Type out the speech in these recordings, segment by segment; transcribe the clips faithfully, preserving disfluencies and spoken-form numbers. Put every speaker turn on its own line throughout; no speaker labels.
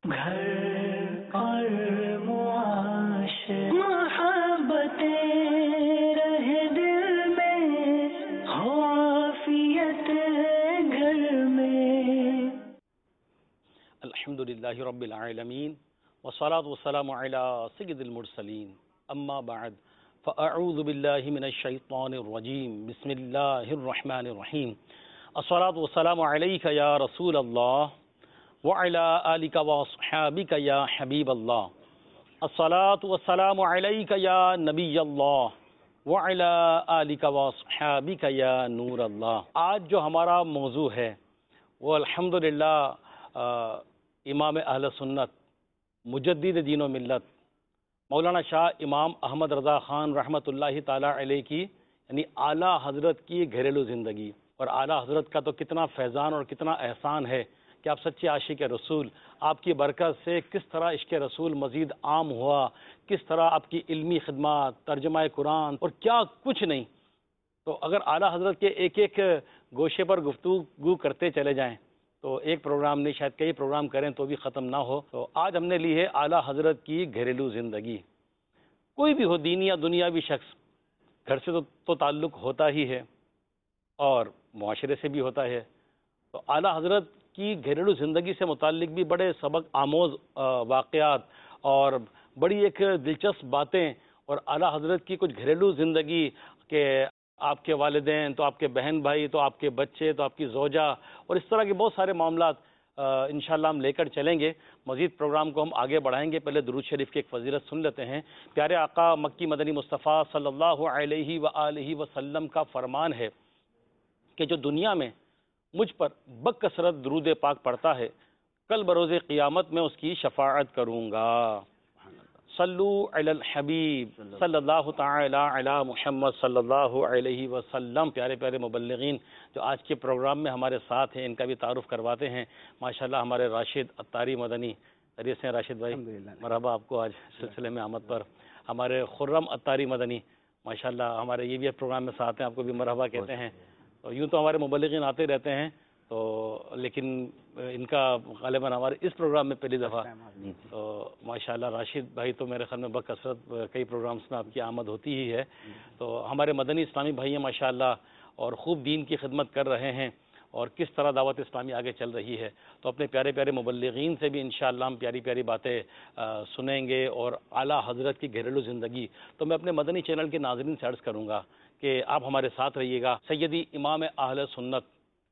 گھر اور معاشر محبتیں رہے دل میں، ہو عافیت گھر میں۔
الحمد للہ رب العالمین والصلاة والسلام علی سید المرسلین، اما بعد فاعوذ باللہ من الشیطان الرجیم، بسم اللہ الرحمن الرحیم۔ الصلاة والسلام علیک یا رسول اللہ وعلی آلک واصحابک یا حبیب اللہ، الصلاة والسلام علیک یا نبی اللہ وعلی آلک واصحابک یا نور اللہ۔ آج جو ہمارا موضوع ہے وہ الحمدللہ امام اہل سنت مجدد دین و ملت مولانا شاہ امام احمد رضا خان رحمۃ اللہ تعالی علیہ کی یعنی اعلیٰ حضرت کی گھریلو زندگی، اور اعلیٰ حضرت کا تو کتنا فیضان اور کتنا احسان ہے کہ آپ سچے عاشق رسول، آپ کی برکت سے کس طرح عشق رسول مزید عام ہوا، کس طرح آپ کی علمی خدمات، ترجمہ قرآن اور کیا کچھ نہیں۔ تو اگر اعلیٰ حضرت کے ایک ایک گوشے پر گفتگو کرتے چلے جائیں تو ایک پروگرام نہیں، شاید کئی پروگرام کریں تو بھی ختم نہ ہو۔ تو آج ہم نے لی ہے اعلیٰ حضرت کی گھریلو زندگی۔ کوئی بھی ہو، دینی یا دنیاوی شخص، گھر سے تو, تو تعلق ہوتا ہی ہے اور معاشرے سے بھی ہوتا ہے۔ تو اعلیٰ حضرت کی گھریلو زندگی سے متعلق بھی بڑے سبق آموز واقعات اور بڑی ایک دلچسپ باتیں، اور اعلیٰ حضرت کی کچھ گھریلو زندگی کہ آپ کے والدین تو آپ کے بہن بھائی تو آپ کے بچے تو آپ کی زوجہ، اور اس طرح کے بہت سارے معاملات انشاءاللہ ہم لے کر چلیں گے۔ مزید پروگرام کو ہم آگے بڑھائیں گے، پہلے درود شریف کی ایک فضیلت سن لیتے ہیں۔ پیارے آقا مکی مدنی مصطفیٰ صلی اللہ علیہ وآلہ وسلم کا فرمان ہے کہ جو دنیا میں مجھ پر بکثرت درود پاک پڑھتا ہے، کل بروز قیامت میں اس کی شفاعت کروں گا۔ صلو علی الحبیب صلی اللہ تعالی علی محمد صلی اللہ علیہ وسلم۔ پیارے پیارے مبلغین جو آج کے پروگرام میں ہمارے ساتھ ہیں، ان کا بھی تعارف کرواتے ہیں۔ ماشاءاللہ ہمارے راشد عطاری مدنی، خیریت سے ہیں راشد بھائی؟ مرحبا آپ کو آج سلسلے میں آمد پر۔ ہمارے خرم عطاری مدنی ماشاءاللہ ہمارے یہ بھی پروگرام میں ساتھ ہیں، آپ کو بھی مرحبا کہتے ہیں۔ تو یوں تو ہمارے مبلغین آتے رہتے ہیں، تو لیکن ان کا غالباً ہمارے اس پروگرام میں پہلی دفعہ، تو ماشاءاللہ راشد بھائی تو میرے خیال میں بکثرت کئی پروگرامز میں آپ کی آمد ہوتی ہی ہے۔ تو ہمارے مدنی اسلامی بھائی ہیں ماشاءاللہ، اور خوب دین کی خدمت کر رہے ہیں، اور کس طرح دعوت اسلامی آگے چل رہی ہے۔ تو اپنے پیارے پیارے مبلغین سے بھی انشاءاللہ ہم پیاری پیاری باتیں سنیں گے، اور اعلیٰ حضرت کی گھریلو زندگی۔ تو میں اپنے مدنی چینل کے ناظرین سے عرض کروں گا کہ آپ ہمارے ساتھ رہیے گا۔ سیدی امام اہل سنت،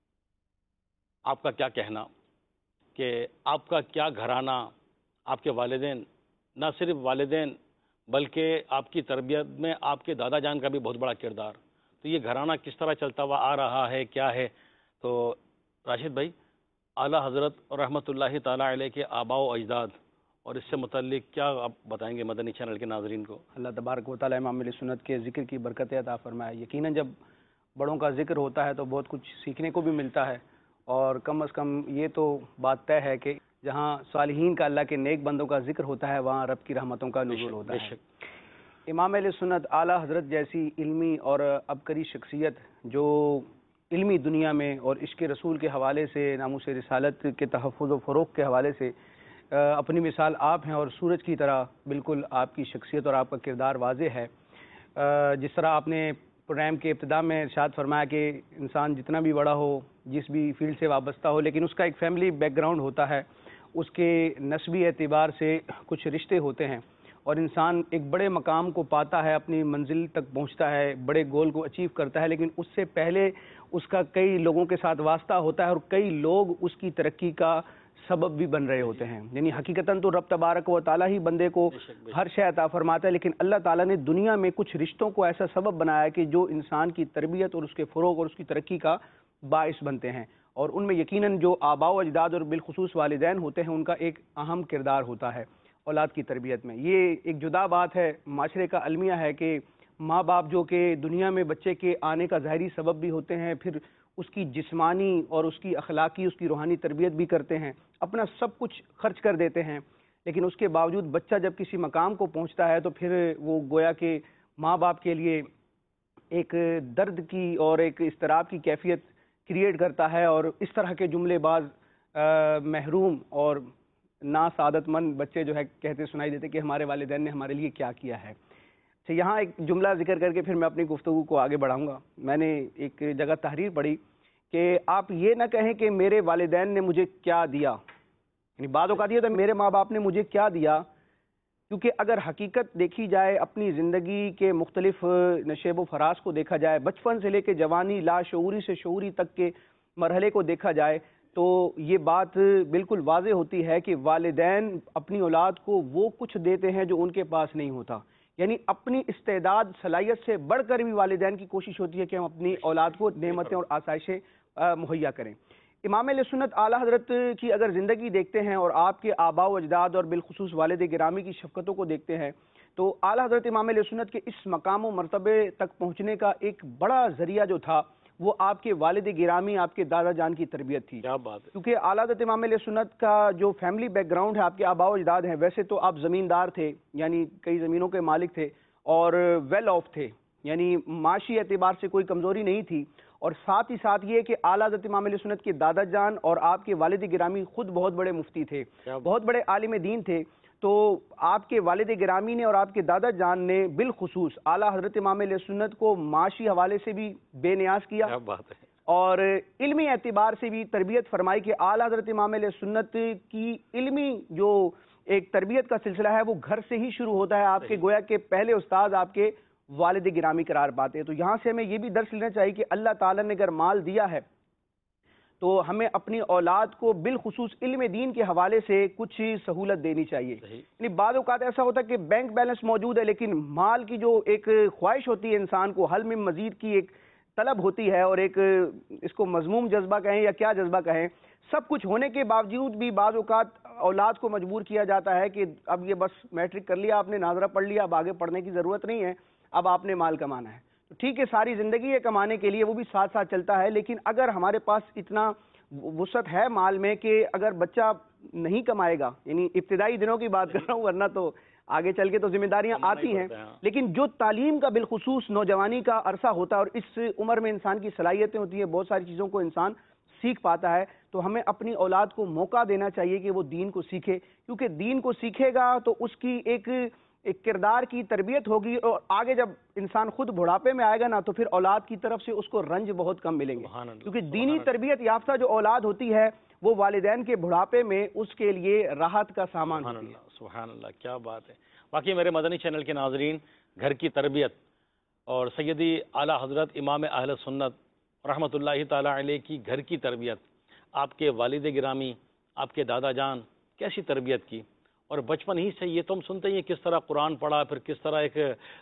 آپ کا کیا کہنا کہ آپ کا کیا گھرانہ، آپ کے والدین، نہ صرف والدین بلکہ آپ کی تربیت میں آپ کے دادا جان کا بھی بہت بڑا کردار، تو یہ گھرانہ کس طرح چلتا ہوا آ رہا ہے، کیا ہے؟ تو راشد بھائی، اعلیٰ حضرت اور رحمۃ اللہ تعالیٰ علیہ کے آباء و اجداد اور اس سے متعلق کیا آپ بتائیں گے مدنی چینل کے ناظرین کو؟
اللہ تبارک و تعالیٰ امام علیہ سنت کے ذکر کی برکت عطا فرمائے۔ یقیناً جب بڑوں کا ذکر ہوتا ہے تو بہت کچھ سیکھنے کو بھی ملتا ہے، اور کم از کم یہ تو بات طے ہے کہ جہاں صالحین کا، اللہ کے نیک بندوں کا ذکر ہوتا ہے، وہاں رب کی رحمتوں کا نزول ہوتا ہے۔ امام علیہ سنت اعلیٰ حضرت جیسی علمی اور عبقری شخصیت جو علمی دنیا میں اور عشق رسول کے حوالے سے، ناموس رسالت کے تحفظ و فروغ کے حوالے سے اپنی مثال آپ ہیں، اور سورج کی طرح بالکل آپ کی شخصیت اور آپ کا کردار واضح ہے۔ جس طرح آپ نے پروگرام کے ابتدا میں ارشاد فرمایا کہ انسان جتنا بھی بڑا ہو، جس بھی فیلڈ سے وابستہ ہو، لیکن اس کا ایک فیملی بیک گراؤنڈ ہوتا ہے، اس کے نسبی اعتبار سے کچھ رشتے ہوتے ہیں، اور انسان ایک بڑے مقام کو پاتا ہے، اپنی منزل تک پہنچتا ہے، بڑے گول کو اچیو کرتا ہے، لیکن اس سے پہلے اس کا کئی لوگوں کے ساتھ واسطہ ہوتا ہے، اور کئی لوگ اس کی ترقی کا سبب بھی بن رہے ہوتے ہیں۔ یعنی حقیقتاً تو رب تبارک و تعالیٰ ہی بندے کو ہر شے عطا فرماتا ہے، لیکن اللہ تعالیٰ نے دنیا میں کچھ رشتوں کو ایسا سبب بنایا ہے کہ جو انسان کی تربیت اور اس کے فروغ اور اس کی ترقی کا باعث بنتے ہیں، اور ان میں یقیناً جو آباء و اجداد اور بالخصوص والدین ہوتے ہیں، ان کا ایک اہم کردار ہوتا ہے اولاد کی تربیت میں۔ یہ ایک جدا بات ہے، معاشرے کا المیہ ہے کہ ماں باپ جو کہ دنیا میں بچے کے آنے کا ظاہری سبب بھی ہوتے ہیں، پھر اس کی جسمانی اور اس کی اخلاقی، اس کی روحانی تربیت بھی کرتے ہیں، اپنا سب کچھ خرچ کر دیتے ہیں، لیکن اس کے باوجود بچہ جب کسی مقام کو پہنچتا ہے تو پھر وہ گویا کہ ماں باپ کے لیے ایک درد کی اور ایک اضطراب کی کیفیت کریٹ کرتا ہے، اور اس طرح کے جملے بعض محروم اور نا سعادت مند بچے جو ہے کہتے سنائی دیتے کہ ہمارے والدین نے ہمارے لیے کیا کیا ہے. اچھا یہاں ایک جملہ ذکر کر کے پھر میں اپنی گفتگو کو آگے بڑھاؤں گا. میں نے ایک جگہ تحریر پڑھی کہ آپ یہ نہ کہیں کہ میرے والدین نے مجھے کیا دیا, یعنی بعض اوقات یہ تو میرے ماں باپ نے مجھے کیا دیا, کیونکہ اگر حقیقت دیکھی جائے, اپنی زندگی کے مختلف نشیب و فراز کو دیکھا جائے, بچپن سے لے کے جوانی, لاشعوری سے شعوری تک کے مرحلے کو دیکھا جائے, تو یہ بات بالکل واضح ہوتی ہے کہ والدین اپنی اولاد کو وہ کچھ دیتے ہیں جو ان کے پاس نہیں ہوتا. یعنی اپنی استعداد صلاحیت سے بڑھ کر بھی والدین کی کوشش ہوتی ہے کہ ہم اپنی اولاد کو نعمتیں اور آسائشیں مہیا کریں. امام اہل سنت اعلیٰ حضرت کی اگر زندگی دیکھتے ہیں اور آپ کے آباء و اجداد اور بالخصوص والد گرامی کی شفقتوں کو دیکھتے ہیں, تو اعلیٰ حضرت امام اہل سنت کے اس مقام و مرتبے تک پہنچنے کا ایک بڑا ذریعہ جو تھا وہ آپ کے والد گرامی, آپ کے دادا جان کی تربیت تھی.
کیا بات ہے.
کیونکہ اعلیٰ حضرت امام اہل سنت کا جو فیملی بیک گراؤنڈ ہے, آپ کے آباء و اجداد ہیں, ویسے تو آپ زمیندار تھے, یعنی کئی زمینوں کے مالک تھے اور ویل آف تھے, یعنی معاشی اعتبار سے کوئی کمزوری نہیں تھی. اور ساتھ ہی ساتھ یہ کہ اعلیٰ حضرت امام اہل سنت کے دادا جان اور آپ کے والد گرامی خود بہت بڑے مفتی تھے, بہت بڑے عالم دین تھے. تو آپ کے والد گرامی نے اور آپ کے دادا جان نے بالخصوص اعلیٰ حضرت امام اہل سنت کو معاشی حوالے سے بھی بے نیاز کیا,
کیا بات ہے,
اور علمی اعتبار سے بھی تربیت فرمائی کہ اعلیٰ حضرت امام اہل سنت کی علمی جو ایک تربیت کا سلسلہ ہے وہ گھر سے ہی شروع ہوتا ہے. آپ کے گویا کے پہلے استاد آپ کے والد گرامی قرار پاتے ہیں. تو یہاں سے ہمیں یہ بھی درس لینا چاہیے کہ اللہ تعالیٰ نے اگر مال دیا ہے تو ہمیں اپنی اولاد کو بالخصوص علم دین کے حوالے سے کچھ سہولت دینی چاہیے. یعنی بعض اوقات ایسا ہوتا ہے کہ بینک بیلنس موجود ہے لیکن مال کی جو ایک خواہش ہوتی ہے انسان کو, حل میں مزید کی ایک طلب ہوتی ہے, اور ایک اس کو مذموم جذبہ کہیں یا کیا جذبہ کہیں, سب کچھ ہونے کے باوجود بھی بعض اوقات اولاد کو مجبور کیا جاتا ہے کہ اب یہ بس میٹرک کر لیا آپ نے, ناظرہ پڑھ لیا, اب آگے پڑھنے کی ضرورت نہیں ہے, اب آپ نے مال کمانا ہے. تو ٹھیک ہے ساری زندگی ہے کمانے کے لیے, وہ بھی ساتھ ساتھ چلتا ہے, لیکن اگر ہمارے پاس اتنا وسعت ہے مال میں کہ اگر بچہ نہیں کمائے گا, یعنی ابتدائی دنوں کی بات کر رہا ہوں, ورنہ تو آگے چل کے تو ذمہ داریاں آتی ہیں, لیکن جو تعلیم کا بالخصوص نوجوانی کا عرصہ ہوتا ہے اور اس عمر میں انسان کی صلاحیتیں ہوتی ہیں, بہت ساری چیزوں کو انسان سیکھ پاتا ہے, تو ہمیں اپنی اولاد کو موقع دینا چاہیے کہ وہ دین کو سیکھے, کیونکہ دین کو سیکھے گا تو اس کی ایک ایک کردار کی تربیت ہوگی, اور آگے جب انسان خود بڑھاپے میں آئے گا نا تو پھر اولاد کی طرف سے اس کو رنج بہت کم ملیں گے, کیونکہ دینی تربیت یافتہ جو اولاد ہوتی ہے وہ والدین کے بڑھاپے میں اس کے لیے راحت کا سامان ہوتی ہے.
سبحان اللہ, کیا بات ہے. باقی میرے مدنی چینل کے ناظرین, گھر کی تربیت اور سیدی اعلیٰ حضرت امام اہل سنت رحمۃ اللہ تعالی علیہ کی گھر کی تربیت, آپ کے والد گرامی, آپ کے دادا جان کیسی تربیت کی, اور بچپن ہی سے یہ تو ہم سنتے ہیں کس طرح قرآن پڑھا, پھر کس طرح ایک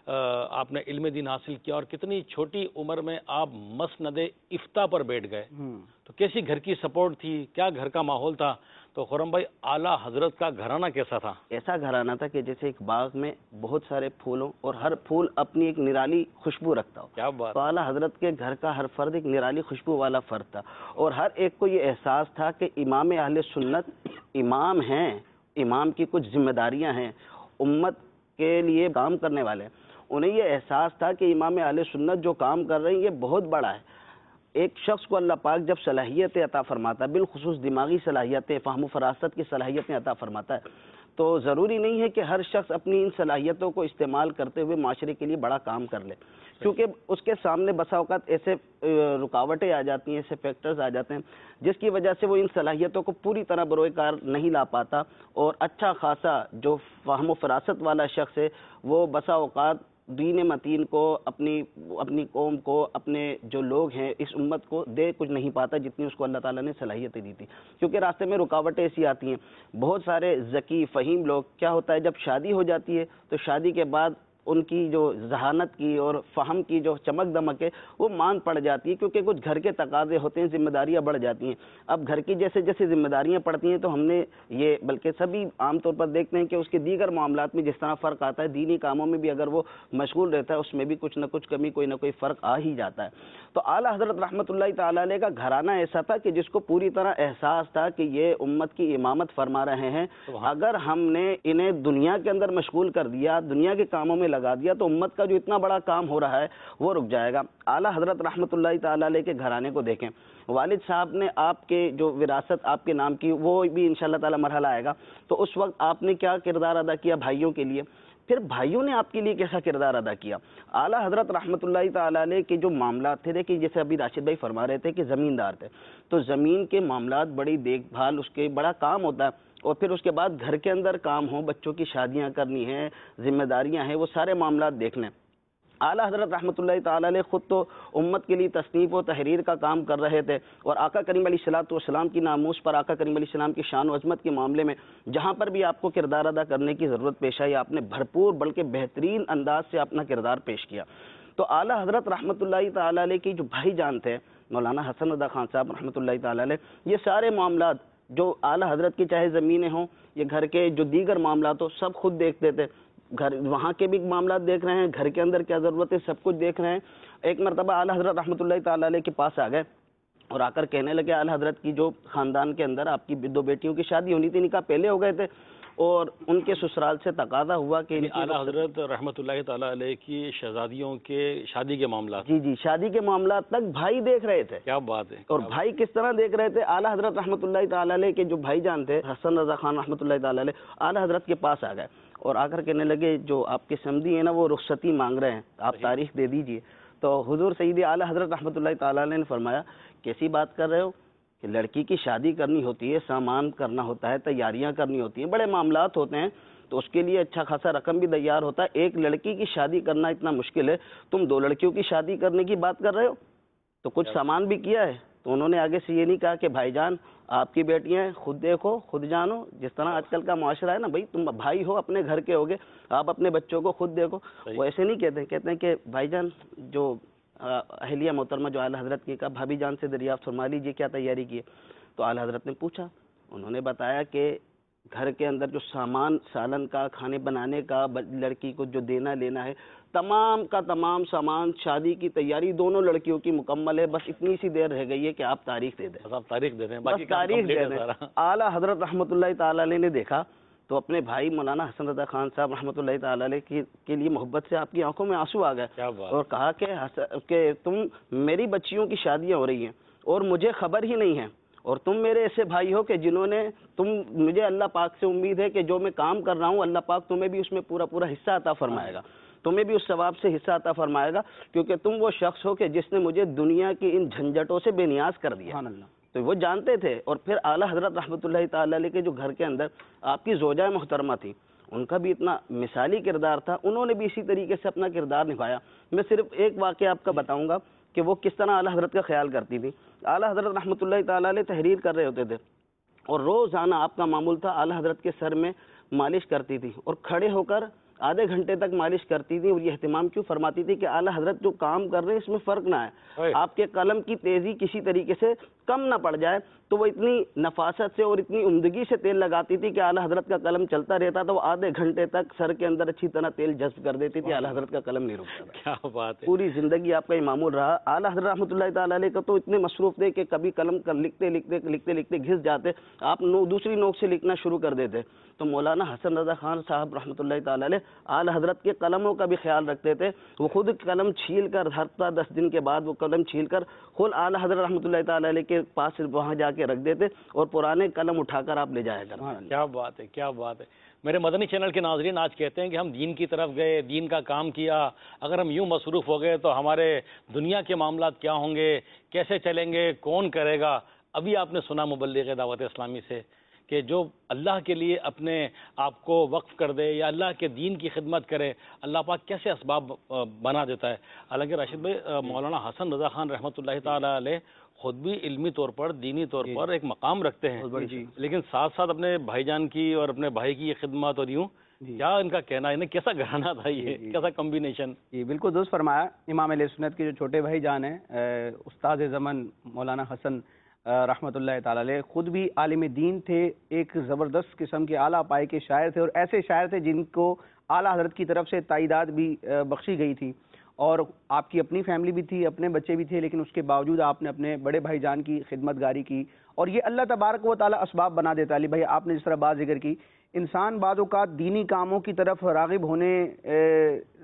آپ نے علم دین حاصل کیا, اور کتنی چھوٹی عمر میں آپ مسند افتاء پر بیٹھ گئے, تو کیسی گھر کی سپورٹ تھی, کیا گھر کا ماحول تھا. تو خرم بھائی اعلیٰ حضرت کا گھرانہ کیسا تھا؟
ایسا گھرانہ تھا کہ جیسے ایک باغ میں بہت سارے پھولوں اور ہر پھول اپنی ایک نرالی خوشبو رکھتا ہو.
کیا بات.
تو اعلیٰ حضرت کے گھر کا ہر فرد ایک نرالی خوشبو والا فرد تھا, اور ہر ایک کو یہ احساس تھا کہ امام اہل سنت امام ہیں, امام کی کچھ ذمہ داریاں ہیں, امت کے لیے کام کرنے والے. انہیں یہ احساس تھا کہ امام اہل سنت جو کام کر رہے ہیں یہ بہت بڑا ہے. ایک شخص کو اللہ پاک جب صلاحیتیں عطا فرماتا ہے, بالخصوص دماغی صلاحیتیں, فہم و فراست کی صلاحیتیں عطا فرماتا ہے, تو ضروری نہیں ہے کہ ہر شخص اپنی ان صلاحیتوں کو استعمال کرتے ہوئے معاشرے کے لیے بڑا کام کر لے, کیونکہ اس کے سامنے بسا اوقات ایسے رکاوٹیں آ جاتی ہیں, ایسے فیکٹرز آ جاتے ہیں جس کی وجہ سے وہ ان صلاحیتوں کو پوری طرح بروئے کار نہیں لا پاتا, اور اچھا خاصا جو فہم و فراست والا شخص ہے وہ بسا اوقات دین متین کو, اپنی اپنی قوم کو, اپنے جو لوگ ہیں اس امت کو دے کچھ نہیں پاتا جتنی اس کو اللہ تعالیٰ نے صلاحیتیں دی تھی, کیونکہ راستے میں رکاوٹیں ایسی آتی ہیں. بہت سارے ذکی فہیم لوگ, کیا ہوتا ہے جب شادی ہو جاتی ہے تو شادی کے بعد ان کی جو ذہانت کی اور فہم کی جو چمک دمک ہے وہ مان پڑ جاتی ہے, کیونکہ کچھ گھر کے تقاضے ہوتے ہیں, ذمہ داریاں بڑھ جاتی ہیں. اب گھر کی جیسے جیسے ذمہ داریاں پڑتی ہیں تو ہم نے یہ, بلکہ سبھی عام طور پر دیکھتے ہیں کہ اس کے دیگر معاملات میں جس طرح فرق آتا ہے, دینی کاموں میں بھی اگر وہ مشغول رہتا ہے اس میں بھی کچھ نہ کچھ کمی, کوئی نہ کوئی فرق آ ہی جاتا ہے. تو اعلیٰ حضرت رحمۃ اللہ تعالی علیہ کا گھرانہ ایسا تھا کہ جس کو پوری طرح احساس تھا کہ یہ امت کی امامت فرما رہے ہیں, اگر ہم نے انہیں دنیا کے اندر مشغول کر دیا, دنیا کے کاموں میں لگا دیا تو امت کا جو اتنا بڑا کام ہو رہا ہے وہ رک جائے گا۔ اعلیٰ حضرت رحمۃ اللہ تعالیٰ علیہ کے گھرانے کو دیکھیں، والد صاحب نے آپ کے جو وراثت آپ کے نام کی وہ بھی انشاءاللہ تعالی مرحلہ آئے گا، تو اس وقت آپ نے کیا کردار ادا کیا بھائیوں کے لیے، پھر بھائیوں نے آپ کے لیے کیسا کردار ادا کیا۔ اعلیٰ حضرت رحمۃ اللہ تعالیٰ علیہ کے جو معاملات تھے، دیکھیے جیسے ابھی راشد بھائی فرما رہے تھے کہ زمیندار تھے، تو زمین کے معاملات بڑی دیکھ بھال اس کے بڑا کام ہوتا ہے، اور پھر اس کے بعد گھر کے اندر کام ہو، بچوں کی شادیاں کرنی ہیں، ذمہ داریاں ہیں، وہ سارے معاملات دیکھنے۔ اعلیٰ حضرت رحمۃ اللہ تعالیٰ علیہ خود تو امت کے لیے تصنیف و تحریر کا کام کر رہے تھے، اور آقا کریم علیہ الصلوۃ والسلام کی ناموس پر، آقا کریم علیہ السلام کی شان و عظمت کے معاملے میں جہاں پر بھی آپ کو کردار ادا کرنے کی ضرورت پیش آئی، آپ نے بھرپور بلکہ بہترین انداز سے اپنا کردار پیش کیا۔ تو اعلیٰ حضرت رحمۃ اللہ تعالیٰ علیہ کی جو بھائی جان تھے مولانا حسن رضا خان صاحب رحمۃ اللہ تعالیٰ علیہ، یہ سارے معاملات جو اعلیٰ حضرت کی چاہے زمینیں ہوں یا گھر کے جو دیگر معاملات ہوں سب خود دیکھتے تھے، گھر وہاں کے بھی معاملات دیکھ رہے ہیں، گھر کے اندر کیا ضرورت ہے سب کچھ دیکھ رہے ہیں۔ ایک مرتبہ اعلیٰ حضرت رحمۃ اللہ تعالیٰ علیہ کے پاس آ گئے اور آ کر کہنے لگے اعلیٰ حضرت کی جو خاندان کے اندر آپ کی دو بیٹیوں کی شادی ہونی تھی، نکاح پہلے ہو گئے تھے، اور ان کے سسرال سے تقاضا ہوا کہ
اعلیٰ حضرت رحمۃ اللہ تعالیٰ علیہ کی شہزادیوں کے شادی کے معاملات،
جی جی شادی کے معاملات تک بھائی دیکھ رہے تھے۔
کیا بات ہے!
اور بھائی کس طرح دیکھ رہے تھے، اعلیٰ حضرت رحمۃ اللہ تعالیٰ علیہ کے جو بھائی جان تھے حسن رضا خان رحمۃ اللہ تعالیٰ علیہ، اعلیٰ حضرت کے پاس آ گئے اور آ کر کہنے لگے جو آپ کے سمدھی ہیں نا وہ رخصتی مانگ رہے ہیں، آپ تاریخ دے دیجئے۔ تو حضور سیدی اعلیٰ حضرت رحمۃ اللہ تعالیٰ علیہ نے فرمایا کیسی بات کر رہے ہو کہ لڑکی کی شادی کرنی ہوتی ہے، سامان کرنا ہوتا ہے، تیاریاں کرنی ہوتی ہیں، بڑے معاملات ہوتے ہیں، تو اس کے لیے اچھا خاصا رقم بھی تیار ہوتا ہے، ایک لڑکی کی شادی کرنا اتنا مشکل ہے، تم دو لڑکیوں کی شادی کرنے کی بات کر رہے ہو، تو کچھ سامان بھی کیا ہے؟ تو انہوں نے آگے سے یہ نہیں کہا کہ بھائی جان آپ کی بیٹیاں ہیں، خود دیکھو خود جانو، جس طرح آج کل کا معاشرہ ہے نا، بھائی تم بھائی ہو اپنے گھر کے ہوگے، آپ اپنے بچوں کو خود دیکھو، وہ ایسے نہیں کہتے، کہتے ہیں کہ بھائی جان جو اہلیہ محترمہ جو اعلیٰ حضرت کی کہا بھابھی جان سے دریافت فرما لیجیے کیا تیاری کی ہے۔ تو اعلیٰ حضرت نے پوچھا، انہوں نے بتایا کہ گھر کے اندر جو سامان سالن کا، کھانے بنانے کا، لڑکی کو جو دینا لینا ہے، تمام کا تمام سامان، شادی کی تیاری دونوں لڑکیوں کی مکمل ہے، بس اتنی سی دیر رہ گئی ہے کہ آپ تاریخ دے دیں،
آپ تاریخ دے دیں،
بس تاریخ دے دیں۔ اعلیٰ حضرت رحمۃ اللہ تعالیٰ علیہ نے دیکھا تو اپنے بھائی مولانا حسن رضا خان صاحب رحمۃ اللہ تعالیٰ علیہ کے لیے محبت سے آپ کی آنکھوں میں آنسو آ گئے، اور کہا کہ کہ تم میری بچیوں کی شادیاں ہو رہی ہیں اور مجھے خبر ہی نہیں ہے، اور تم میرے ایسے بھائی ہو کہ جنہوں نے تم مجھے اللہ پاک سے امید ہے کہ جو میں کام کر رہا ہوں اللہ پاک تمہیں بھی اس میں پورا پورا حصہ عطا فرمائے گا، تمہیں بھی اس ثواب سے حصہ عطا فرمائے گا، کیونکہ تم وہ شخص ہو کہ جس نے مجھے دنیا کی ان جھنجھٹوں سے بے نیاز کر دیا۔ تو وہ جانتے تھے۔ اور پھر اعلیٰ حضرت رحمۃ اللہ تعالیٰ علیہ کے جو گھر کے اندر آپ کی زوجہ محترمہ تھی، ان کا بھی اتنا مثالی کردار تھا، انہوں نے بھی اسی طریقے سے اپنا کردار نبھایا۔ میں صرف ایک واقعہ آپ کا بتاؤں گا کہ وہ کس طرح اعلیٰ حضرت کا خیال کرتی تھی۔ اعلیٰ حضرت رحمۃ اللہ تعالیٰ علیہ تحریر کر رہے ہوتے تھے، اور روزانہ آپ کا معمول تھا اعلیٰ حضرت کے سر میں مالش کرتی تھی، اور کھڑے ہو کر آدھے گھنٹے تک مالش کرتی تھی، اور یہ اہتمام کیوں فرماتی تھی کہ اعلیٰ حضرت جو کام کر رہے ہیں اس میں فرق نہ آئے، آپ کے قلم کی تیزی کسی طریقے سے کم نہ پڑ جائے۔ تو وہ اتنی نفاست سے اور اتنی عمدگی سے تیل لگاتی تھی کہ اعلیٰ حضرت کا قلم چلتا رہتا تو وہ آدھے گھنٹے تک سر کے اندر اچھی طرح تیل جذب کر دیتی تھی، اعلیٰ حضرت کا قلم نہیں رکتا تھا۔
کیا بات ہے!
پوری زندگی آپ کا یہ معمول رہا۔ اعلیٰ حضرت رحمۃ اللہ تعالیٰ علیہ کا تو اتنے مصروف تھے کہ کبھی قلم کر لکھتے لکھتے لکھتے لکھتے گھس جاتے، آپ نو دوسری نوک سے لکھنا شروع کر دیتے۔ تو مولانا حسن رضا خان صاحب رحمۃ اللہ تعالیٰ علیہ اعلیٰ حضرت کے قلموں کا بھی خیال رکھتے تھے، وہ خود قلم چھیل کر ہفتہ دس دن کے بعد وہ قلم چھیل کر خود اعلیٰ حضرت رحمۃ اللہ تعالیٰ علیہ کے پاس وہاں جا کے رکھ دیتے، اور پرانے قلم اٹھا کر آپ لے جایا کرتے۔
کیا بات ہے! کیا بات ہے! میرے مدنی چینل کے ناظرین آج کہتے ہیں کہ ہم دین کی طرف گئے، دین کا کام کیا، اگر ہم یوں مصروف ہو گئے تو ہمارے دنیا کے معاملات کیا ہوں گے، کیسے چلیں گے، کون کرے گا؟ ابھی آپ نے سنا مبلغ دعوت اسلامی سے کہ جو اللہ کے لیے اپنے آپ کو وقف کر دے یا اللہ کے دین کی خدمت کرے، اللہ پاک کیسے اسباب بنا دیتا ہے۔ حالانکہ راشد بھائی، مولانا حسن رضا خان رحمۃ اللہ تعالیٰ علیہ خود بھی علمی طور پر، دینی طور پر ایک مقام رکھتے ہیں، لیکن ساتھ ساتھ اپنے بھائی جان کی اور اپنے بھائی کی یہ خدمت، اور یوں کیا ان کا کہنا ہے، کیسا گھرانہ تھا یہ، کیسا کمبینیشن؟
جی بالکل درست فرمایا۔ امام علیہ سنت کے جو چھوٹے بھائی جان ہیں استاد زمن مولانا حسن رحمۃ اللہ تعالیٰ علیہ، خود بھی عالم دین تھے، ایک زبردست قسم کے اعلیٰ پائے کے شاعر تھے، اور ایسے شاعر تھے جن کو اعلیٰ حضرت کی طرف سے تائیدات بھی بخشی گئی تھی، اور آپ کی اپنی فیملی بھی تھی، اپنے بچے بھی تھے، لیکن اس کے باوجود آپ نے اپنے بڑے بھائی جان کی خدمت گاری کی، اور یہ اللہ تبارک و تعالیٰ اسباب بنا دیتا ہے۔ علی بھائی آپ نے جس طرح بات ذکر کی، انسان بعض اوقات دینی کاموں کی طرف راغب ہونے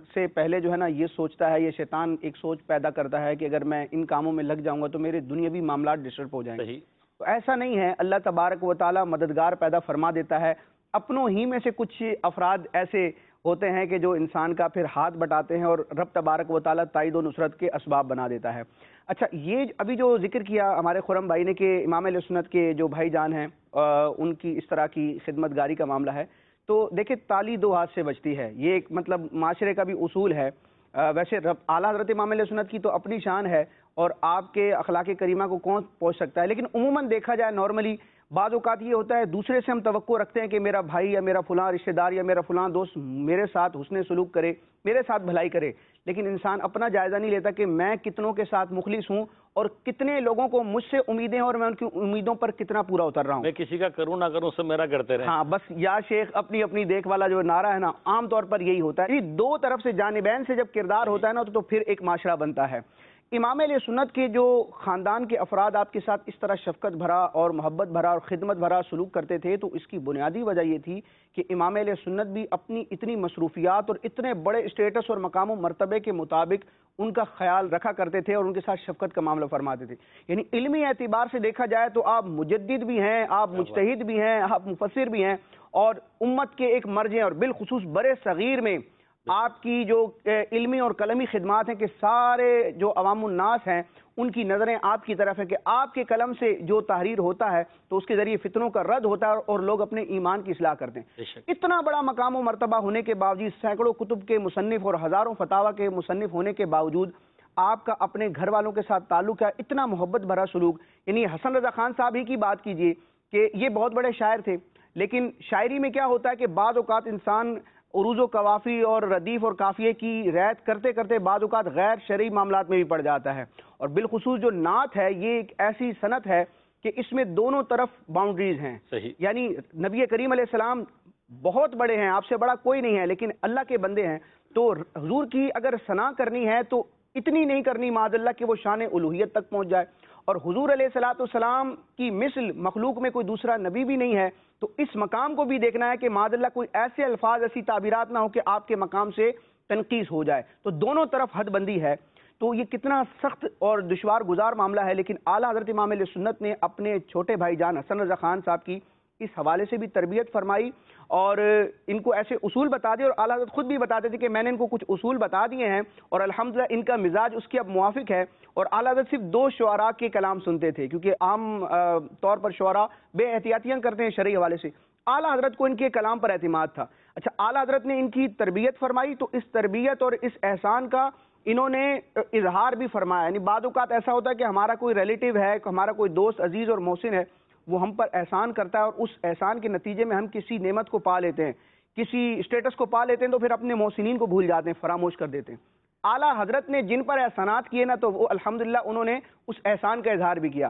سے پہلے جو ہے نا یہ سوچتا ہے، یہ شیطان ایک سوچ پیدا کرتا ہے کہ اگر میں ان کاموں میں لگ جاؤں گا تو میرے دنیاوی معاملات ڈسٹرب ہو جائیں گے. تو ایسا نہیں ہے، اللہ تبارک و تعالی مددگار پیدا فرما دیتا ہے. اپنوں ہی میں سے کچھ افراد ایسے ہوتے ہیں کہ جو انسان کا پھر ہاتھ بٹاتے ہیں اور رب تبارک و تعالی تائید و نصرت کے اسباب بنا دیتا ہے. اچھا، یہ ابھی جو ذکر کیا ہمارے خرم بھائی نے کہ امام اہل سنت کے جو بھائی جان ہیں ان کی اس طرح کی خدمت گاری کا معاملہ ہے، تو دیکھیں تالی دو ہاتھ سے بجتی ہے، یہ ایک مطلب معاشرے کا بھی اصول ہے. ویسے اعلیٰ حضرت امام اہل سنت کی تو اپنی شان ہے اور آپ کے اخلاق کریمہ کو کون پہنچ سکتا ہے، لیکن عموماً دیکھا جائے نارملی بعض اوقات یہ ہوتا ہے دوسرے سے ہم توقع رکھتے ہیں کہ میرا بھائی یا میرا فلاں رشتہ دار یا میرا فلاں دوست میرے ساتھ حسن سلوک کرے، میرے ساتھ بھلائی کرے، لیکن انسان اپنا جائزہ نہیں لیتا کہ میں کتنوں کے ساتھ مخلص ہوں اور کتنے لوگوں کو مجھ سے امیدیں اور میں ان کی امیدوں پر کتنا پورا اتر رہا ہوں.
میں کسی کا کروں نہ کروں سب میرا کرتے رہے.
ہاں بس یا شیخ اپنی اپنی دیکھ والا جو نعرہ ہے نا، عام طور پر یہی ہوتا ہے. یہ دو طرف سے جانبین سے جب کردار ہوتا ہے نا تو پھر ایک معاشرہ بنتا ہے. امام اہل سنت کے جو خاندان کے افراد آپ کے ساتھ اس طرح شفقت بھرا اور محبت بھرا اور خدمت بھرا سلوک کرتے تھے، تو اس کی بنیادی وجہ یہ تھی کہ امام اہل سنت بھی اپنی اتنی مصروفیات اور اتنے بڑے اسٹیٹس اور مقام و مرتبے کے مطابق ان کا خیال رکھا کرتے تھے اور ان کے ساتھ شفقت کا معاملہ فرماتے تھے. یعنی علمی اعتبار سے دیکھا جائے تو آپ مجدد بھی ہیں، آپ مجتہد بھی ہیں، آپ مفسر بھی ہیں اور امت کے ایک مرجع اور بالخصوص برے صغیر میں آپ کی جو علمی اور قلمی خدمات ہیں کہ سارے جو عوام الناس ہیں ان کی نظریں آپ کی طرف ہے کہ آپ کے قلم سے جو تحریر ہوتا ہے تو اس کے ذریعے فتنوں کا رد ہوتا ہے اور لوگ اپنے ایمان کی اصلاح کرتے ہیں. اتنا بڑا مقام و مرتبہ ہونے کے باوجود، سینکڑوں کتب کے مصنف اور ہزاروں فتاوی کے مصنف ہونے کے باوجود آپ کا اپنے گھر والوں کے ساتھ تعلق ہے، اتنا محبت بھرا سلوک. یعنی حسن رضا خان صاحب ہی کی بات کیجئے کہ یہ بہت بڑے شاعر تھے، لیکن شاعری میں کیا ہوتا ہے کہ بعض اوقات انسان عروض و قوافی اور ردیف اور قافیے کی رعایت کرتے کرتے بعض اوقات غیر شرعی معاملات میں بھی پڑ جاتا ہے. اور بالخصوص جو نعت ہے یہ ایک ایسی صنعت ہے کہ اس میں دونوں طرف باؤنڈریز ہیں. یعنی نبی کریم علیہ السلام بہت بڑے ہیں، آپ سے بڑا کوئی نہیں ہے، لیکن اللہ کے بندے ہیں، تو حضور کی اگر ثنا کرنی ہے تو اتنی نہیں کرنی معاذ اللہ کہ وہ شان الوہیت تک پہنچ جائے. اور حضور علیہ الصلوۃ والسلام کی مثل مخلوق میں کوئی دوسرا نبی بھی نہیں ہے، تو اس مقام کو بھی دیکھنا ہے کہ معاذ اللہ کوئی ایسے الفاظ ایسی تعبیرات نہ ہو کہ آپ کے مقام سے تنقیص ہو جائے. تو دونوں طرف حد بندی ہے. تو یہ کتنا سخت اور دشوار گزار معاملہ ہے، لیکن اعلیٰ حضرت امام اہل سنت نے اپنے چھوٹے بھائی جان حسن رضا خان صاحب کی اس حوالے سے بھی تربیت فرمائی اور ان کو ایسے اصول بتا دیے. اور اعلیٰ حضرت خود بھی بتاتے تھے کہ میں نے ان کو کچھ اصول بتا دیے ہیں اور الحمدللہ ان کا مزاج اس کے اب موافق ہے. اور اعلیٰ حضرت صرف دو شعراء کے کلام سنتے تھے، کیونکہ عام طور پر شعراء بے احتیاطیاں کرتے ہیں شرعی حوالے سے، اعلیٰ حضرت کو ان کے کلام پر اعتماد تھا. اچھا، اعلیٰ حضرت نے ان کی تربیت فرمائی تو اس تربیت اور اس احسان کا انہوں نے اظہار بھی فرمایا. یعنی بعض اوقات ایسا ہوتا ہے کہ ہمارا کوئی ریلیٹیو ہے، ہمارا کوئی دوست عزیز اور محسن ہے، وہ ہم پر احسان کرتا ہے اور اس احسان کے نتیجے میں ہم کسی نعمت کو پا لیتے ہیں، کسی اسٹیٹس کو پا لیتے ہیں، تو پھر اپنے محسنین کو بھول جاتے ہیں، فراموش کر دیتے ہیں. اعلیٰ حضرت نے جن پر احسانات کیے نا تو وہ الحمدللہ انہوں نے اس احسان کا اظہار بھی کیا.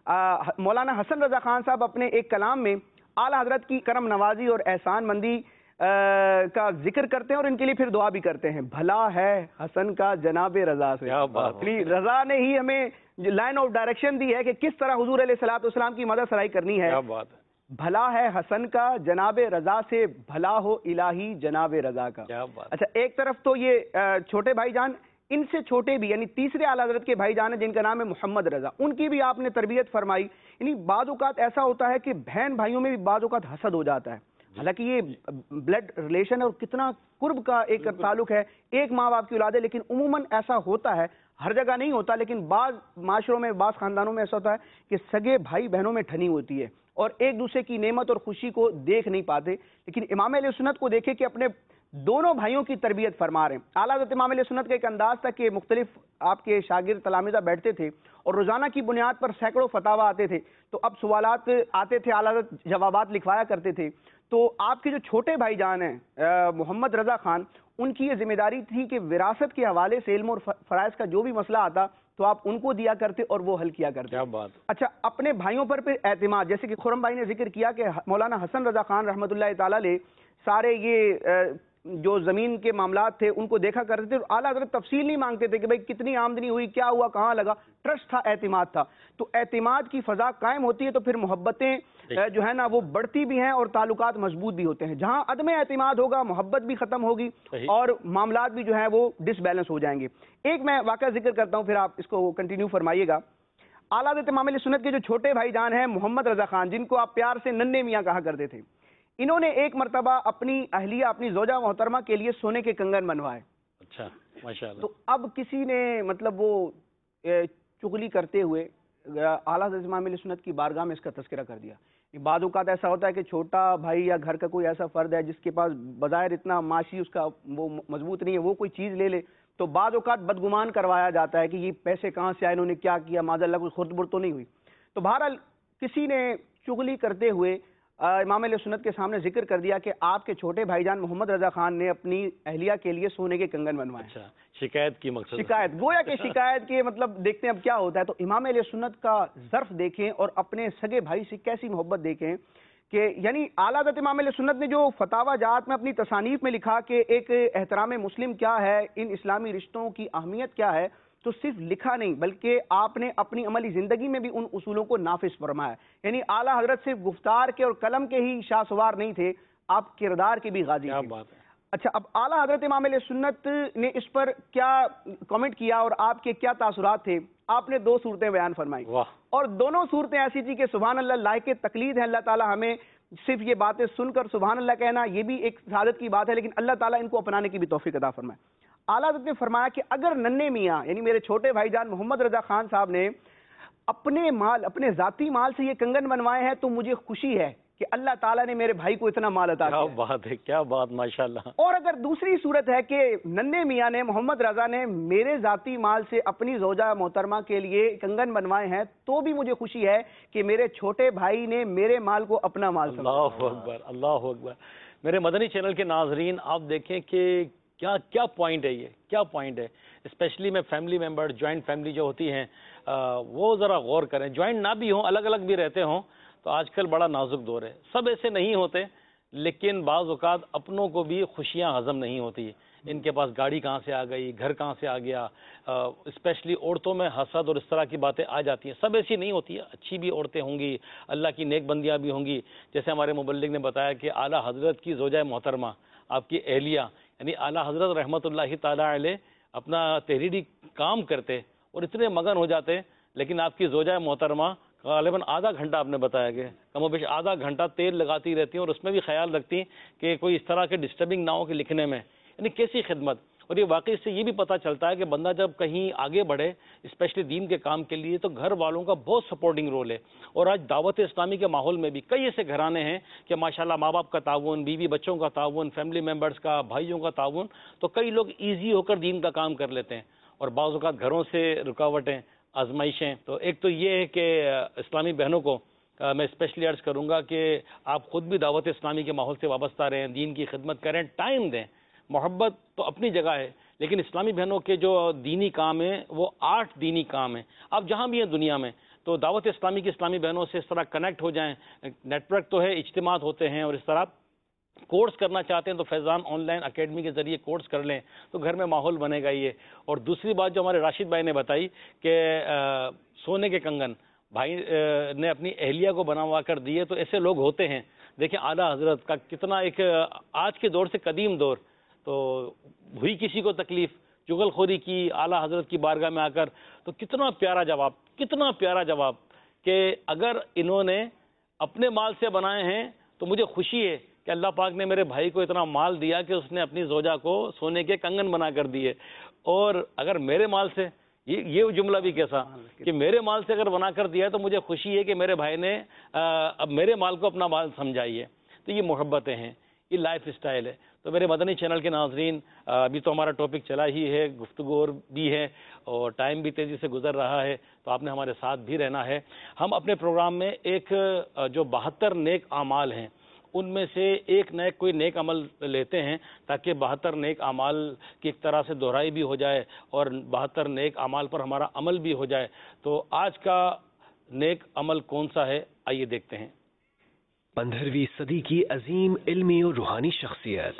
مولانا حسن رضا خان صاحب اپنے ایک کلام میں اعلیٰ حضرت کی کرم نوازی اور احسان مندی کا ذکر کرتے ہیں اور ان کے لیے پھر دعا بھی کرتے ہیں. بھلا ہے حسن کا جناب رضا سے. رضا نے ہی ہمیں لائن آف ڈائریکشن دی ہے کہ کس طرح حضور علیہ الصلوۃ والسلام کی مدد سرائی کرنی ہے. بھلا ہے حسن کا جناب رضا سے، بھلا ہو الہی جناب رضا کا. اچھا، ایک طرف تو یہ چھوٹے بھائی جان، ان سے چھوٹے بھی یعنی تیسرے اعلیٰ حضرت کے بھائی جان ہیں جن کا نام ہے محمد رضا، ان کی بھی آپ نے تربیت فرمائی. یعنی بعض اوقات ایسا ہوتا ہے کہ بہن بھائیوں میں بھی بعض اوقات حسد ہو جاتا ہے، حالانکہ یہ بلڈ ریلیشن اور کتنا قرب کا ایک تعلق ہے، ایک ماں باپ کی اولاد ہے، لیکن عموماً ایسا ہوتا ہے، ہر جگہ نہیں ہوتا، لیکن بعض معاشروں میں بعض خاندانوں میں ایسا ہوتا ہے کہ سگے بھائی بہنوں میں ٹھنی ہوتی ہے اور ایک دوسرے کی نعمت اور خوشی کو دیکھ نہیں پاتے. لیکن امام اہل سنت کو دیکھے کہ اپنے دونوں بھائیوں کی تربیت فرما رہے ہیں. اعلیٰ حضرت امام اہل سنت کا ایک انداز تھا کہ مختلف آپ کے شاگرد تلامذہ بیٹھتے تھے اور روزانہ کی بنیاد پر سینکڑوں فتاوی آتے تھے، تو اب سوالات آتے تھے، اعلیٰ حضرت جوابات لکھوایا کرتے تھے. تو آپ کے جو چھوٹے بھائی جان ہیں محمد رضا خان، ان کی یہ ذمہ داری تھی کہ وراثت کے حوالے سے علم اور فرائض کا جو بھی مسئلہ آتا تو آپ ان کو دیا کرتے اور وہ حل کیا کرتے. اچھا، اپنے بھائیوں پر پھر اعتماد، جیسے کہ خرم بھائی نے ذکر کیا کہ مولانا حسن رضا خان رحمۃ اللہ تعالی علیہ سارے یہ جو زمین کے معاملات تھے ان کو دیکھا کرتے تھے، اور اعلیٰ حضرت تفصیل نہیں مانگتے تھے کہ بھئی کتنی آمدنی ہوئی، کیا ہوا، کہاں لگا. ٹرسٹ تھا، اعتماد تھا. تو اعتماد کی فضا قائم ہوتی ہے تو پھر محبتیں جو ہے نا وہ بڑھتی بھی ہیں اور تعلقات مضبوط بھی ہوتے ہیں. جہاں عدم اعتماد ہوگا محبت بھی ختم ہوگی اور معاملات بھی جو ہیں وہ ڈس بیلنس ہو جائیں گے. ایک میں واقعہ ذکر کرتا ہوں، پھر آپ اس کو کنٹینیو فرمائیے گا. اعلیٰ حضرت امام علیہ سنت کے جو چھوٹے بھائی جان ہیں محمد رضا خان، جن کو آپ پیار سے ننھے میاں کہا کرتے تھے، انہوں نے ایک مرتبہ اپنی اہلیہ، اپنی زوجہ محترمہ کے لیے سونے کے کنگن بنوائے.
اچھا ماشاءاللہ.
تو اب کسی نے مطلب وہ چغلی کرتے ہوئے اعلیٰ حضرت امام علیہ سنت کی بارگاہ میں اس کا تذکرہ کر دیا. بعض اوقات ایسا ہوتا ہے کہ چھوٹا بھائی یا گھر کا کوئی ایسا فرد ہے جس کے پاس بظاہر اتنا معاشی اس کا وہ مضبوط نہیں ہے، وہ کوئی چیز لے لے تو بعض اوقات بدگمان کروایا جاتا ہے کہ یہ پیسے کہاں سے آئے، انہوں نے کیا کیا، معاذ اللہ کوئی خرد برد تو نہیں ہوئی. تو بہرحال کسی نے چغلی کرتے ہوئے امام علیہ سنت کے سامنے ذکر کر دیا کہ آپ کے چھوٹے بھائی جان محمد رضا خان نے اپنی اہلیہ کے لیے سونے کے کنگن بنوائے.
اچھا، شکایت کی مقصد
شکایت گویا کہ شکایت کے مطلب دیکھتے ہیں اب کیا ہوتا ہے. تو امام علیہ سنت کا ظرف دیکھیں اور اپنے سگے بھائی سے کیسی محبت دیکھیں کہ یعنی اعلیٰ حضرت امام علیہ سنت نے جو فتاوی جات میں اپنی تصانیف میں لکھا کہ ایک احترام مسلم کیا ہے، ان اسلامی رشتوں کی اہمیت کیا ہے، تو صرف لکھا نہیں بلکہ آپ نے اپنی عملی زندگی میں بھی ان اصولوں کو نافذ فرمایا. یعنی اعلیٰ حضرت صرف گفتار کے اور قلم کے ہی شاہ سوار نہیں تھے، آپ کردار کے بھی غازی
کیا
تھے.
بات ہے.
اچھا، اب اعلیٰ حضرت امام علیہ سنت نے اس پر کیا کامنٹ کیا اور آپ کے کیا تاثرات تھے؟ آپ نے دو صورتیں بیان فرمائی اور دونوں صورتیں ایسی تھی کہ سبحان اللہ لائق تقلید ہے. اللہ تعالیٰ ہمیں صرف یہ باتیں سن کر سبحان اللہ کہنا یہ بھی ایک سعادت کی بات ہے، لیکن اللہ تعالیٰ ان کو اپنانے کی بھی توفیق عطا فرمائے. اعلیٰ حضرت نے فرمایا کہ اگر ننھے میاں یعنی میرے چھوٹے بھائی جان محمد رضا خان صاحب نے اپنے مال، اپنے ذاتی مال سے یہ کنگن بنوائے ہیں تو مجھے خوشی ہے کہ اللہ تعالیٰ نے میرے بھائی کو اتنا مال عطا کیا.
کیا بات ہے، کیا بات، ماشاءاللہ.
اور اگر دوسری صورت ہے کہ ننھے میاں نے، محمد رضا نے میرے ذاتی مال سے اپنی زوجہ محترمہ کے لیے کنگن بنوائے ہیں تو بھی مجھے خوشی ہے کہ میرے چھوٹے بھائی نے میرے مال کو اپنا مال سمجھا.
اللہ اکبر، اللہ اکبر. میرے مدنی چینل کے ناظرین، آپ دیکھیں کہ کیا کیا پوائنٹ ہے، یہ کیا پوائنٹ ہے. اسپیشلی میں فیملی ممبر، جوائنٹ فیملی جو ہوتی ہیں وہ ذرا غور کریں. جوائنٹ نہ بھی ہوں، الگ الگ بھی رہتے ہوں تو آج کل بڑا نازک دور ہے. سب ایسے نہیں ہوتے لیکن بعض اوقات اپنوں کو بھی خوشیاں ہضم نہیں ہوتی. ان کے پاس گاڑی کہاں سے آ گئی، گھر کہاں سے آ گیا. اسپیشلی عورتوں میں حسد اور اس طرح کی باتیں آ جاتی ہیں. سب ایسی نہیں ہوتی ہے، اچھی بھی عورتیں ہوں گی، اللہ کی نیک بندیاں بھی ہوں گی. جیسے ہمارے مبلغ نے بتایا کہ اعلیٰ حضرت کی زوجہ محترمہ، آپ کی اہلیہ یعنی اعلیٰ حضرت رحمۃ اللہ تعالیٰ علیہ اپنا تحریری کام کرتے اور اتنے مگن ہو جاتے، لیکن آپ کی زوجہ محترمہ غالباً آدھا گھنٹہ آپ نے بتایا کہ کم و بیش آدھا گھنٹہ تیل لگاتی رہتی ہیں اور اس میں بھی خیال رکھتی ہیں کہ کوئی اس طرح کے ڈسٹربنگ نہ ہو کہ لکھنے میں. یعنی کیسی خدمت. اور یہ واقعی سے یہ بھی پتہ چلتا ہے کہ بندہ جب کہیں آگے بڑھے اسپیشلی دین کے کام کے لیے تو گھر والوں کا بہت سپورٹنگ رول ہے. اور آج دعوت اسلامی کے ماحول میں بھی کئی ایسے گھرانے ہیں کہ ماشاءاللہ ماں باپ کا تعاون، بیوی بچوں کا تعاون، فیملی ممبرز کا، بھائیوں کا تعاون، تو کئی لوگ ایزی ہو کر دین کا کام کر لیتے ہیں. اور بعض اوقات گھروں سے رکاوٹیں، آزمائشیں. تو ایک تو یہ ہے کہ اسلامی بہنوں کو میں اسپیشلی عرض کروں گا کہ آپ خود بھی دعوت اسلامی کے ماحول سے وابستہ رہیں، دین کی خدمت کریں، ٹائم دیں. محبت تو اپنی جگہ ہے لیکن اسلامی بہنوں کے جو دینی کام ہیں وہ آٹھ دینی کام ہیں. آپ جہاں بھی ہیں دنیا میں تو دعوت اسلامی کی اسلامی بہنوں سے اس طرح کنیکٹ ہو جائیں. نیٹ ورک تو ہے، اجتماعات ہوتے ہیں، اور اس طرح کورس کرنا چاہتے ہیں تو فیضان آن لائن اکیڈمی کے ذریعے کورس کر لیں تو گھر میں ماحول بنے گا. یہ اور دوسری بات جو ہمارے راشد بھائی نے بتائی کہ سونے کے کنگن بھائی نے اپنی اہلیہ کو بنوا کر دیے، تو ایسے لوگ ہوتے ہیں. دیکھیں اعلیٰ حضرت کا کتنا ایک آج کے دور سے قدیم دور، تو ہوئی کسی کو تکلیف چغل خوری کی اعلیٰ حضرت کی بارگاہ میں آ کر، تو کتنا پیارا جواب، کتنا پیارا جواب کہ اگر انہوں نے اپنے مال سے بنائے ہیں تو مجھے خوشی ہے کہ اللہ پاک نے میرے بھائی کو اتنا مال دیا کہ اس نے اپنی زوجہ کو سونے کے کنگن بنا کر دیے. اور اگر میرے مال سے، یہ یہ جملہ بھی کیسا کہ میرے مال سے اگر بنا کر دیا تو مجھے خوشی ہے کہ میرے بھائی نے اب میرے مال کو اپنا مال سمجھائی ہے. تو یہ محبتیں ہیں، یہ لائف اسٹائل ہے. تو میرے مدنی چینل کے ناظرین، ابھی تو ہمارا ٹاپک چلا ہی ہے، گفتگو اور بھی ہے اور ٹائم بھی تیزی سے گزر رہا ہے، تو آپ نے ہمارے ساتھ بھی رہنا ہے. ہم اپنے پروگرام میں ایک جو بہتر نیک اعمال ہیں ان میں سے ایک نیک کوئی نیک عمل لیتے ہیں تاکہ بہتر نیک اعمال کی ایک طرح سے دہرائی بھی ہو جائے اور بہتر نیک اعمال پر ہمارا عمل بھی ہو جائے. تو آج کا نیک عمل کون سا ہے، آئیے دیکھتے ہیں.
پندرہویں صدی کی عظیم علمی اور روحانی شخصیت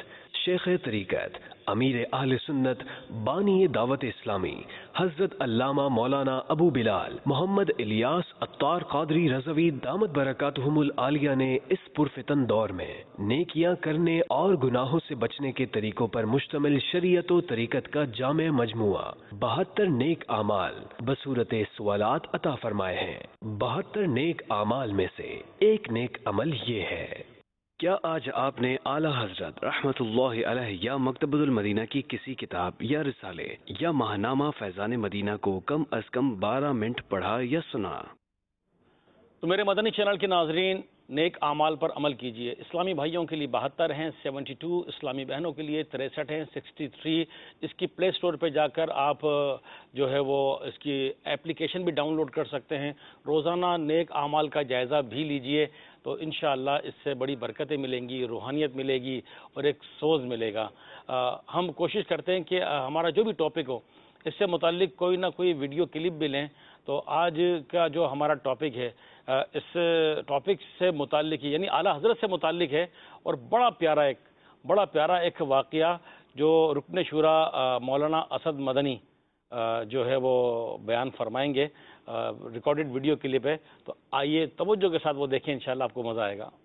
شیخ طریقت امیر اہل سنت بانی دعوت اسلامی حضرت علامہ مولانا ابو بلال محمد الیاس عطار قادری رضوی دامت برکاتہم العالیہ نے اس پرفتن دور میں نیکیاں کرنے اور گناہوں سے بچنے کے طریقوں پر مشتمل شریعت و طریقت کا جامع مجموعہ بہتر نیک اعمال بصورت سوالات عطا فرمائے ہیں۔ بہتر نیک اعمال میں سے ایک نیک عمل یہ ہے: کیا آج آپ نے اعلیٰ حضرت رحمت اللہ علیہ یا مکتبۃ المدینہ کی کسی کتاب یا رسالے یا ماہنامہ فیضان مدینہ کو کم از کم بارہ منٹ پڑھا یا سنا؟
تو میرے مدنی چینل کے ناظرین، نیک اعمال پر عمل کیجئے۔ اسلامی بھائیوں کے لیے بہتر ہیں سیونٹی ٹو، اسلامی بہنوں کے لیے تریسٹھ ہیں سکسٹی تھری۔ اس کی پلے سٹور پہ جا کر آپ جو ہے وہ اس کی اپلیکیشن بھی ڈاؤن لوڈ کر سکتے ہیں۔ روزانہ نیک اعمال کا جائزہ بھی لیجئے تو انشاءاللہ اس سے بڑی برکتیں ملیں گی، روحانیت ملے گی اور ایک سوز ملے گا۔ ہم کوشش کرتے ہیں کہ ہمارا جو بھی ٹاپک ہو اس سے متعلق کوئی نہ کوئی ویڈیو کلپ بھی لیں۔ تو آج کا جو ہمارا ٹاپک ہے اس ٹاپک سے متعلق ہی یعنی اعلیٰ حضرت سے متعلق ہے، اور بڑا پیارا ایک بڑا پیارا ایک واقعہ جو رکن شورا مولانا اسد مدنی جو ہے وہ بیان فرمائیں گے، ریکارڈڈ ویڈیو کلپ ہے۔ تو آئیے توجہ کے ساتھ وہ دیکھیں، انشاءاللہ آپ کو مزہ آئے گا۔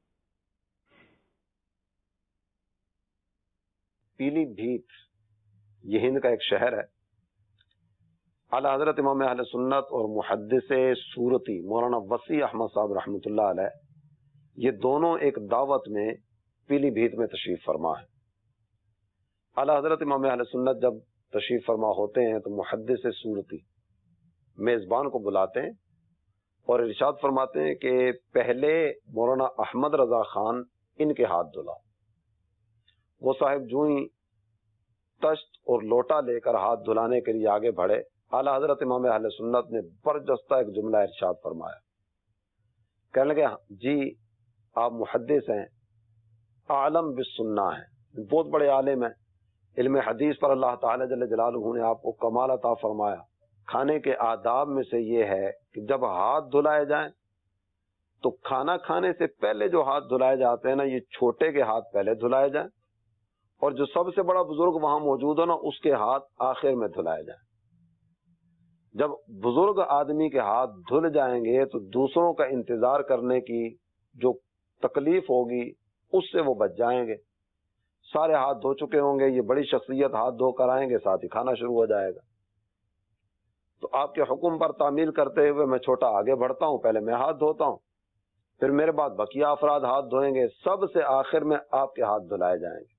پیلی بھیت یہ ہند کا ایک شہر ہے۔ اعلیٰ حضرت امام اہل سنت اور محدث سورتی مولانا وسیع احمد صاحب رحمۃ اللہ علیہ، یہ دونوں ایک دعوت میں پیلی بھیت میں تشریف فرما ہے۔ اعلیٰ حضرت امام اہل سنت جب تشریف فرما ہوتے ہیں تو محدث سورتی میزبان کو بلاتے ہیں اور ارشاد فرماتے ہیں کہ پہلے مولانا احمد رضا خان ان کے ہاتھ دھلا۔ وہ صاحب جو ہی تشت اور لوٹا لے کر ہاتھ دھلانے کے لیے آگے بڑھے، اعلیٰ حضرت امام اہل سنت نے برجستہ ایک جملہ ارشاد فرمایا۔ کہنے لگے جی آپ محدث ہیں، عالم بالسنہ ہیں، بہت بڑے عالم ہیں، علم حدیث پر اللہ تعالی جل جلالہ نے آپ کو کمال عطا فرمایا۔ کھانے کے آداب میں سے یہ ہے کہ جب ہاتھ دھلائے جائیں تو کھانا کھانے سے پہلے جو ہاتھ دھلائے جاتے ہیں نا، یہ چھوٹے کے ہاتھ پہلے دھلائے جائیں، اور جو سب سے بڑا بزرگ وہاں موجود ہو نا اس کے ہاتھ آخر میں دھلائے جائیں۔ جب بزرگ آدمی کے ہاتھ دھل جائیں گے تو دوسروں کا انتظار کرنے کی جو تکلیف ہوگی اس سے وہ بچ جائیں گے۔ سارے ہاتھ دھو چکے ہوں گے، یہ بڑی شخصیت ہاتھ دھو کر آئیں گے، ساتھ ہی کھانا شروع ہو جائے گا۔ تو آپ کے حکم پر تعمیل کرتے ہوئے میں چھوٹا آگے بڑھتا ہوں، پہلے میں ہاتھ دھوتا ہوں، پھر میرے بعد بقیہ افراد ہاتھ دھوئیں گے، سب سے آخر میں آپ کے ہاتھ دھلائے جائیں گے۔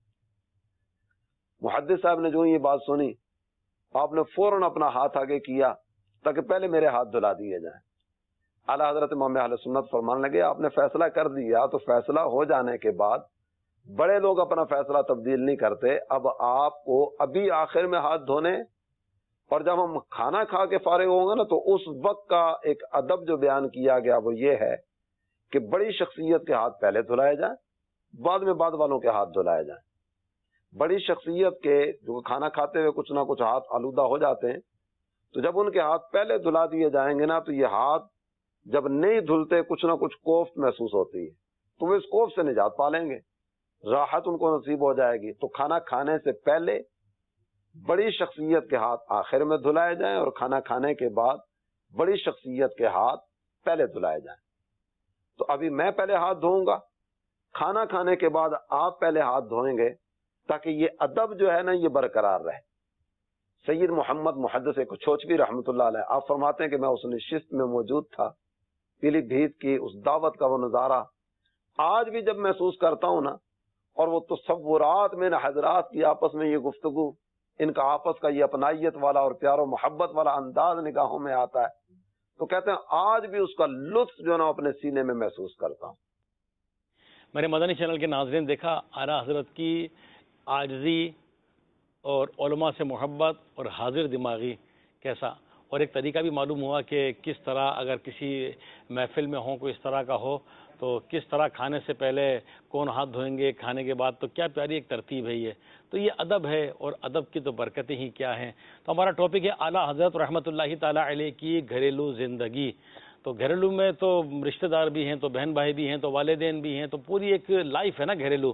محدث صاحب نے جو یہ بات سنی، آپ نے فوراً اپنا ہاتھ آگے کیا تاکہ پہلے میرے ہاتھ دھلا دیے جائیں۔ اعلیٰ حضرت امام اہل سنت فرمانے لگے آپ نے فیصلہ کر دیا تو فیصلہ ہو جانے کے بعد بڑے لوگ اپنا فیصلہ تبدیل نہیں کرتے، اب آپ کو ابھی آخر میں ہاتھ دھونے، اور جب ہم کھانا کھا کے فارغ ہوں گے نا تو اس وقت کا ایک ادب جو بیان کیا گیا وہ یہ ہے کہ بڑی شخصیت کے ہاتھ پہلے دھلائے جائیں، بعد میں بعد والوں کے ہاتھ دھلائے جائیں۔ بڑی شخصیت کے جو کھانا کھاتے ہوئے کچھ نہ کچھ ہاتھ آلودہ ہو جاتے ہیں، تو جب ان کے ہاتھ پہلے دھلا دیے جائیں گے نا تو یہ ہاتھ جب نہیں دھلتے کچھ نہ کچھ کوفت محسوس ہوتی ہے، تو وہ اس کوفت سے نجات پا لیں گے، راحت ان کو نصیب ہو جائے گی۔ تو کھانا کھانے سے پہلے بڑی شخصیت کے ہاتھ آخر میں دھلائے جائیں، اور کھانا کھانے کے بعد بڑی شخصیت کے ہاتھ پہلے دھلائے جائیں۔ تو ابھی میں پہلے ہاتھ دھوؤں گا، کھانا کھانے کے بعد آپ پہلے ہاتھ دھوئیں گے، تاکہ یہ ادب جو ہے نا یہ برقرار رہے۔ سید محمد محدث کچھوچوی رحمۃ اللہ علیہ آپ فرماتے ہیں کہ میں اس نشست میں موجود تھا، پیلی بھیت کی اس دعوت کا وہ نظارہ آج بھی جب محسوس کرتا ہوں نا، اور وہ تصورات میں نا حضرات کی آپس میں یہ گفتگو، ان کا آپس کا یہ اپنائیت والا اور پیار و محبت والا انداز نگاہوں میں آتا ہے، تو کہتے ہیں آج بھی اس کا لطف جو ہے نا اپنے سینے میں محسوس کرتا ہوں۔
میرے مدنی چینل کے ناظرین، دیکھا اعلیٰ حضرت کی عاجزی اور علماء سے محبت اور حاضر دماغی کیسا، اور ایک طریقہ بھی معلوم ہوا کہ کس طرح اگر کسی محفل میں ہوں کوئی اس طرح کا ہو تو کس طرح کھانے سے پہلے کون ہاتھ دھوئیں گے، کھانے کے بعد، تو کیا پیاری ایک ترتیب ہے یہ۔ تو یہ ادب ہے، اور ادب کی تو برکتیں ہی کیا ہیں۔ تو ہمارا ٹاپک ہے اعلیٰ حضرت رحمۃ اللہ تعالیٰ علیہ کی گھریلو زندگی۔ تو گھریلو میں تو رشتہ دار بھی ہیں، تو بہن بھائی بھی ہیں، تو والدین بھی ہیں، تو پوری ایک لائف ہے نا گھریلو،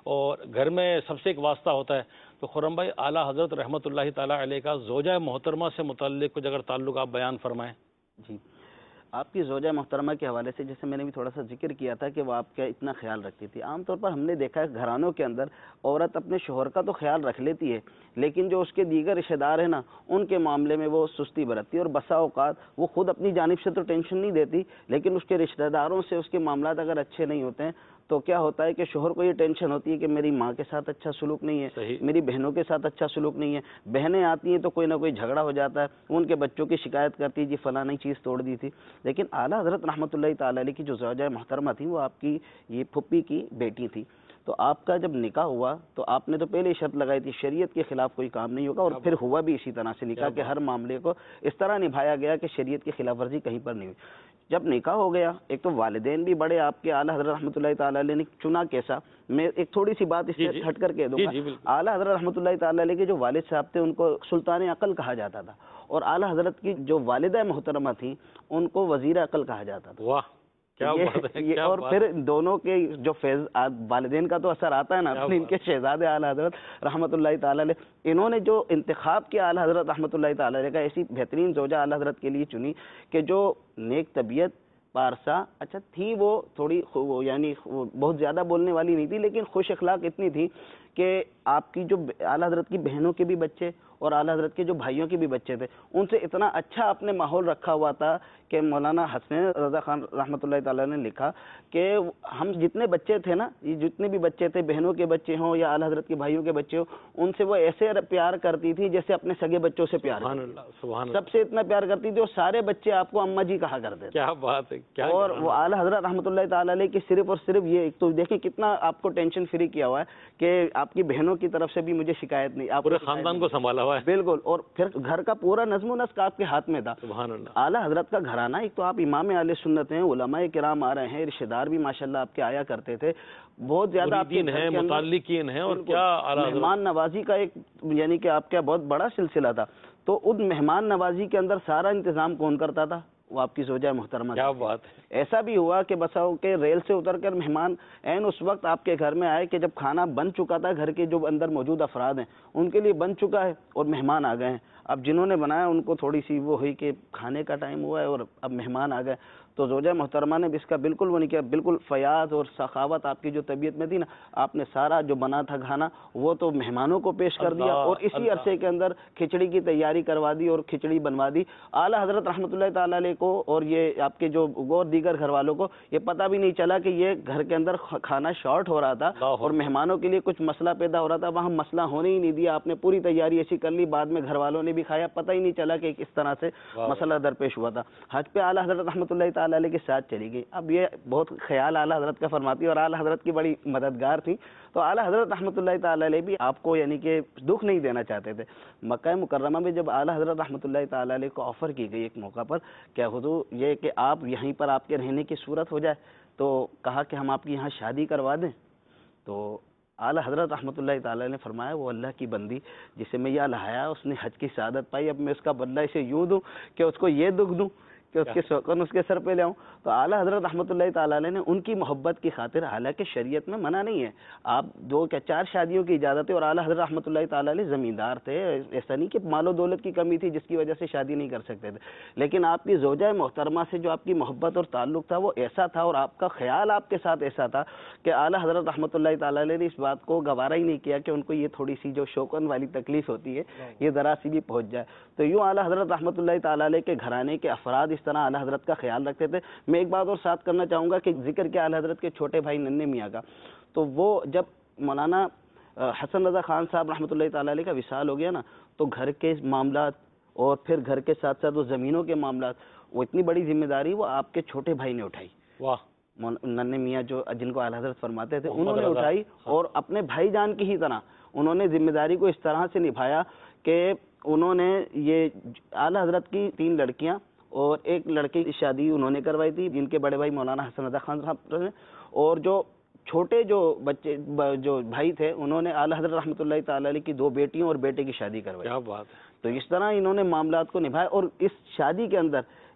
اور گھر میں سب سے ایک واسطہ ہوتا ہے. تو خرم بھائی اعلیٰ حضرت رحمۃ اللہ تعالیٰ علیہ کا زوجہ محترمہ سے متعلق کچھ اگر تعلق آپ بیان فرمائیں.
جی، آپ کی زوجہ محترمہ کے حوالے سے جیسے میں نے بھی تھوڑا سا ذکر کیا تھا کہ وہ آپ کا اتنا خیال رکھتی تھی. عام طور پر ہم نے دیکھا ہے گھرانوں کے اندر عورت اپنے شوہر کا تو خیال رکھ لیتی ہے، لیکن جو اس کے دیگر رشتہ دار ہیں نا، ان کے معاملے میں وہ سستی برتتی ہے. اور بسا اوقات وہ خود اپنی جانب سے تو ٹینشن نہیں دیتی، لیکن اس کے رشتہ داروں سے اس کے معاملات اگر اچھے نہیں ہوتے ہیں تو کیا ہوتا ہے کہ شوہر کو یہ ٹینشن ہوتی ہے کہ میری ماں کے ساتھ اچھا سلوک نہیں ہے، میری بہنوں کے ساتھ اچھا سلوک نہیں ہے. بہنیں آتی ہیں تو کوئی نہ کوئی جھگڑا ہو جاتا ہے، ان کے بچوں کی شکایت کرتی ہے جی فلاں نئی چیز توڑ دی تھی. لیکن اعلیٰ حضرت رحمۃ اللہ تعالی علیہ کی جو زوجہ محترمہ تھی وہ آپ کی یہ پھپھی کی بیٹی تھی. تو آپ کا جب نکاح ہوا تو آپ نے تو پہلے ہی شرط لگائی تھی شریعت کے خلاف کوئی کام نہیں ہوگا، اور پھر ہوا بھی اسی طرح سے نکاح کہ ہر معاملے کو اس طرح نبھایا گیا کہ شریعت کی خلاف ورزی کہیں پر نہیں ہوئی. جب نکاح ہو گیا ایک تو والدین بھی بڑے آپ کے اعلیٰ حضرت رحمۃ اللہ تعالی علیہ نے چنا کیسا. میں ایک تھوڑی سی بات اس سے ہٹ کر کہہ دوں گا. اعلیٰ حضرت رحمۃ اللہ تعالی علیہ کے جو والد صاحب تھے ان کو سلطان عقل کہا جاتا تھا، اور اعلیٰ حضرت کی جو والدہ محترمہ تھیں ان کو وزیر عقل کہا جاتا تھا. واہ کیا بات ہے. اور پھر دونوں کے جو فیض والدین کا تو اثر آتا ہے نا، اپنے ان کے شہزادے اعلیٰ حضرت رحمۃ اللہ تعالی علیہ انہوں نے جو انتخاب کیا اعلیٰ حضرت رحمۃ اللہ تعالی علیہ کا، ایسی بہترین زوجہ اعلیٰ حضرت کے لیے چنی کہ جو نیک طبیعت پارسا اچھا تھی، وہ تھوڑی یعنی بہت زیادہ بولنے والی نہیں تھی، لیکن خوش اخلاق اتنی تھی کہ آپ کی جو اعلیٰ حضرت کی بہنوں کے بھی بچے اور اعلیٰ حضرت کے جو بھائیوں کے بھی بچے تھے ان سے اتنا اچھا اپنے ماحول رکھا ہوا تھا کہ مولانا حسین رضا خان رحمۃ اللہ تعالیٰ نے لکھا کہ ہم جتنے بچے تھے نا، یہ جتنے بھی بچے تھے بہنوں کے بچے ہوں یا اعلیٰ حضرت کے بھائیوں کے بچے ہوں، ان سے وہ ایسے پیار کرتی تھی جیسے اپنے سگے بچوں سے پیار کرتی، سب سے اتنا پیار کرتی تھی، اور سارے بچے آپ کو اماں جی کہا کرتے تھے. کیا بات ہے. اور وہ اعلیٰ حضرت رحمۃ اللہ تعالیٰ علیہ کی صرف اور صرف یہ ایک تو دیکھیں کتنا آپ کو ٹینشن فری کیا ہوا ہے کہ آپ کی بہنوں کی طرف سے بھی مجھے شکایت نہیں، آپ پورے خاندان کو سنبھالا ہوا ہے. بالکل. اور پھر گھر کا پورا نظم و نسق آپ کے ہاتھ میں تھا. سبحان اللہ. اعلیٰ حضرت کا گھرانہ، ایک تو آپ امام اہل سنت ہیں، علماء کرام آ رہے ہیں، رشتہ دار بھی ماشاءاللہ آپ کے آیا کرتے تھے، بہت زیادہ آپ کے ہیں متعلقین ہیں، اور کیا مہمان نوازی کا ایک یعنی کہ آپ کا بہت بڑا سلسلہ تھا. تو ان مہمان نوازی کے اندر سارا انتظام کون کرتا تھا؟ وہ آپ کی زوجہ محترمہ. کیا بات ہے. ایسا بھی ہوا کہ بساؤ کے ریل سے اتر کر مہمان عین اس وقت آپ کے گھر میں آئے کہ جب کھانا بن چکا تھا، گھر کے جو اندر موجود افراد ہیں ان کے لیے بن چکا ہے اور مہمان آ گئے ہیں. اب جنہوں نے بنایا ان کو تھوڑی سی وہ ہوئی کہ کھانے کا ٹائم ہوا ہے اور اب مہمان آ گئے، تو زوجہ محترمہ نے اس کا بالکل وہ نہیں کیا. بالکل فیاض اور سخاوت آپ کی جو طبیعت میں تھی نا، آپ نے سارا جو بنا تھا کھانا وہ تو مہمانوں کو پیش کر دیا، اور اسی عرصے کے اندر کھچڑی کی تیاری کروا دی اور کھچڑی بنوا دی. اعلیٰ حضرت رحمۃ اللہ تعالی علیہ کو اور یہ آپ کے جو اور دیگر گھر والوں کو یہ پتہ بھی نہیں چلا کہ یہ گھر کے اندر کھانا شارٹ ہو رہا تھا اور مہمانوں کے لیے کچھ مسئلہ پیدا ہو رہا تھا. وہاں مسئلہ ہونے ہی نہیں دیا، آپ نے پوری تیاری ایسی کر لی، بعد میں گھر والوں نے بھی کھایا، پتہ ہی نہیں چلا کہ اس طرح سے مسئلہ درپیش ہوا تھا. حج پہ اعلیٰ حضرت رحمۃ اللہ تعالی علیہ کے ساتھ چلی گئی. اب یہ بہت خیال اعلیٰ حضرت کا فرماتی اور اعلیٰ حضرت کی بڑی مددگار تھی. تو اعلیٰ حضرت رحمۃ اللہ تعالی علیہ بھی آپ کو یعنی کہ دکھ نہیں دینا چاہتے تھے. مکہ مکرمہ میں جب اعلیٰ حضرت رحمۃ اللہ تعالی علیہ کو آفر کی گئی ایک موقع پر کہ حضور یہ کہ آپ یہیں پر آپ کے رہنے کی صورت ہو جائے، تو کہا کہ ہم آپ کی یہاں شادی کروا دیں. تو اعلیٰ حضرت رحمۃ اللہ تعالی نے فرمایا وہ اللہ کی بندی جسے میں یہ لایا اس نے حج کی سعادت پائی، اب میں اس کا بدلہ اسے یوں دوں کہ اس کو یہ دکھ دوں کہ اس کے سوکن اس کے سر پہ لے آؤں. تو اعلیٰ حضرت رحمۃ اللہ تعالی علیہ نے ان کی محبت کی خاطر، حالانکہ شریعت میں منع نہیں ہے، آپ دو کیا چار شادیوں کی اجازت ہے، اور اعلیٰ حضرت رحمۃ اللہ تعالی علیہ زمیندار تھے، ایسا نہیں کہ مال و دولت کی کمی تھی جس کی وجہ سے شادی نہیں کر سکتے تھے، لیکن آپ کی زوجہ محترمہ سے جو آپ کی محبت اور تعلق تھا وہ ایسا تھا اور آپ کا خیال آپ کے ساتھ ایسا تھا کہ اعلیٰ حضرت رحمۃ اللہ تعالی علیہ نے اس بات کو گوارا ہی نہیں کیا کہ ان کو یہ تھوڑی سی جو شوکن والی تکلیف ہوتی ہے یہ ذرا سی بھی پہنچ جائے. تو یوں اعلیٰ حضرت رحمۃ اللہ تعالی علیہ کے گھرانے کے افراد اس طرح اعلیٰ حضرت کا خیال رکھتے تھے. میں ایک بات اور ساتھ کرنا چاہوں گا کہ ذکر کیا اعلیٰ حضرت کے چھوٹے بھائی ننھے میاں کا، تو وہ جب مولانا حسن رضا خان صاحب رحمۃ اللہ تعالی علیہ کا وصال ہو گیا نا، تو گھر کے معاملات اور پھر گھر کے ساتھ ساتھ وہ زمینوں کے معاملات، وہ اتنی بڑی ذمہ داری وہ آپ کے چھوٹے بھائی نے اٹھائی. واہ. ننھے میاں جو جن کو اعلیٰ حضرت فرماتے تھے انہوں نے اٹھائی، اور اپنے بھائی جان کی ہی طرح انہوں نے ذمہ داری کو اس طرح سے نبھایا کہ انہوں نے یہ اعلیٰ حضرت کی تین لڑکیاں اور ایک لڑکی کی شادی انہوں نے کروائی تھی جن کے بڑے بھائی مولانا حسن رضا خان صاحب نے، اور جو چھوٹے جو بچے جو بھائی تھے انہوں نے اعلیٰ حضرت رحمۃ اللہ تعالی علیہ کی دو بیٹیوں اور بیٹے کی شادی کروائی. کیا بات ہے. تو اس طرح انہوں نے معاملات کو نبھایا، اور اس شادی کے اندر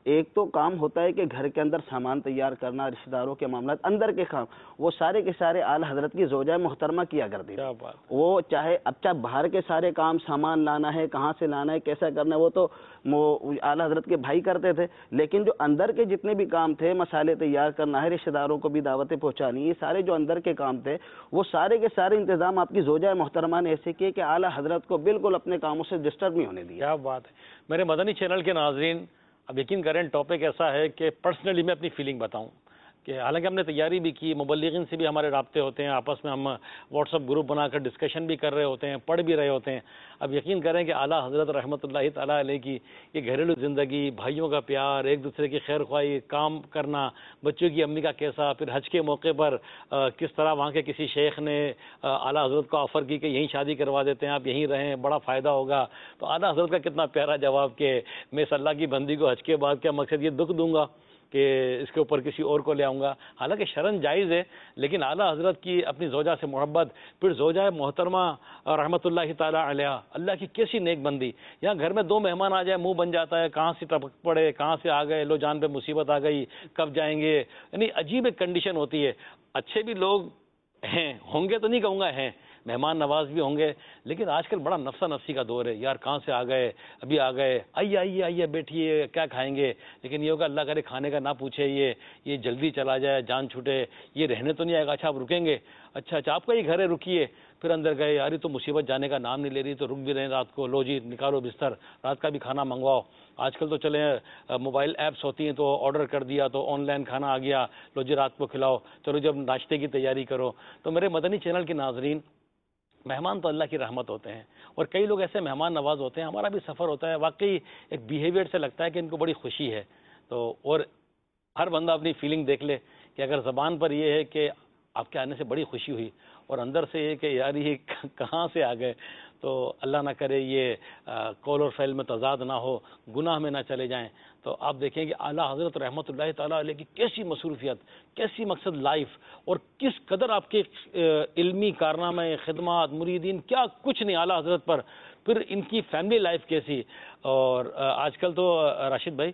ایک تو کام ہوتا ہے کہ گھر کے اندر سامان تیار کرنا، رشتہ داروں کے معاملات، اندر کے کام، وہ سارے کے سارے اعلیٰ حضرت کی زوجہ محترمہ کیا کرتی تھی. وہ چاہے اب چاہے باہر کے سارے کام، سامان لانا ہے، کہاں سے لانا ہے، کیسا کرنا ہے، وہ تو اعلیٰ حضرت کے بھائی کرتے تھے. لیکن جو اندر کے جتنے بھی کام تھے، مسالے تیار کرنا ہے، رشتہ داروں کو بھی دعوتیں پہنچانی، یہ سارے جو اندر کے کام تھے وہ سارے کے سارے انتظام آپ کی زوجہ محترمہ نے ایسے کیے کہ اعلیٰ حضرت کو بالکل اپنے کاموں سے ڈسٹرب نہیں ہونے دیا.
کیا بات ہے. میرے مدنی چینل کے ناظرین، اب یقین کریں ٹاپک ایسا ہے کہ پرسنلی میں اپنی فیلنگ بتاؤں کہ حالانکہ ہم نے تیاری بھی کی، مبلغین سے بھی ہمارے رابطے ہوتے ہیں، آپس میں ہم واٹس اپ گروپ بنا کر ڈسکشن بھی کر رہے ہوتے ہیں، پڑھ بھی رہے ہوتے ہیں. اب یقین کریں کہ اعلیٰ حضرت رحمۃ اللہ تعالیٰ علیہ کی یہ گھریلو زندگی، بھائیوں کا پیار، ایک دوسرے کی خیر خواہی، کام کرنا، بچوں کی امی کا کیسا، پھر حج کے موقع پر کس طرح وہاں کے کسی شیخ نے اعلیٰ حضرت کو آفر کی کہ یہیں شادی کروا دیتے ہیں، آپ یہیں رہیں، بڑا فائدہ ہوگا. تو اعلیٰ حضرت کا کتنا پیارا جواب کہ میں اس اللہ کی بندی کو حج کے بعد کیا مقصد یہ دکھ دوں گا کہ اس کے اوپر کسی اور کو لے آؤں گا. حالانکہ شرن جائز ہے، لیکن اعلیٰ حضرت کی اپنی زوجہ سے محبت، پھر زوجہ محترمہ رحمۃ اللہ تعالیٰ علیہ، اللہ کی کیسی نیک بندی. یہاں گھر میں دو مہمان آ جائے منہ بن جاتا ہے، کہاں سے ٹپک پڑے، کہاں سے آ گئے، لو جان پہ مصیبت آ گئی، کب جائیں گے. یعنی عجیب ایک کنڈیشن ہوتی ہے. اچھے بھی لوگ ہیں، ہوں گے تو نہیں کہوں گا ہیں، مہمان نواز بھی ہوں گے، لیکن آج کل بڑا نفسا نفسی کا دور ہے. یار کہاں سے آ گئے، ابھی آ گئے، آئیے آئیے آئیے بیٹھیے، کیا کھائیں گے. لیکن یہ ہوگا اللہ کرے کھانے کا نہ پوچھے، یہ یہ جلدی چلا جائے، جان چھوٹے، یہ رہنے تو نہیں آئے گا. اچھا آپ رکیں گے، اچھا اچھا آپ کا ہی گھر ہے، رکیے. پھر اندر گئے، یار تو مصیبت جانے کا نام نہیں لے رہی، تو رک بھی رہے رات کو، لو جی نکالو بستر، رات کا بھی کھانا منگواؤ. آج کل تو چلے موبائل ایپس ہوتی ہیں، تو آرڈر کر دیا تو آن لائن کھانا آ گیا، لو جی رات کو کھلاؤ، چلو جب ناشتے کی تیاری کرو. تو میرے مدنی چینل کے ناظرین، مہمان تو اللہ کی رحمت ہوتے ہیں، اور کئی لوگ ایسے مہمان نواز ہوتے ہیں. ہمارا بھی سفر ہوتا ہے، واقعی ایک بیہیویئر سے لگتا ہے کہ ان کو بڑی خوشی ہے. تو اور ہر بندہ اپنی فیلنگ دیکھ لے کہ اگر زبان پر یہ ہے کہ آپ کے آنے سے بڑی خوشی ہوئی، اور اندر سے یہ کہ یار یہ کہاں سے آ گئے، تو اللہ نہ کرے یہ قول اور فعل میں تضاد نہ ہو، گناہ میں نہ چلے جائیں. تو آپ دیکھیں کہ اعلیٰ حضرت رحمۃ اللہ تعالیٰ علیہ کی کیسی مصروفیت، کیسی مقصد لائف، اور کس قدر آپ کے علمی کارنامے، خدمات، مریدین، کیا کچھ نہیں اعلیٰ حضرت پر. پھر ان کی فیملی لائف کیسی. اور آج کل تو راشد بھائی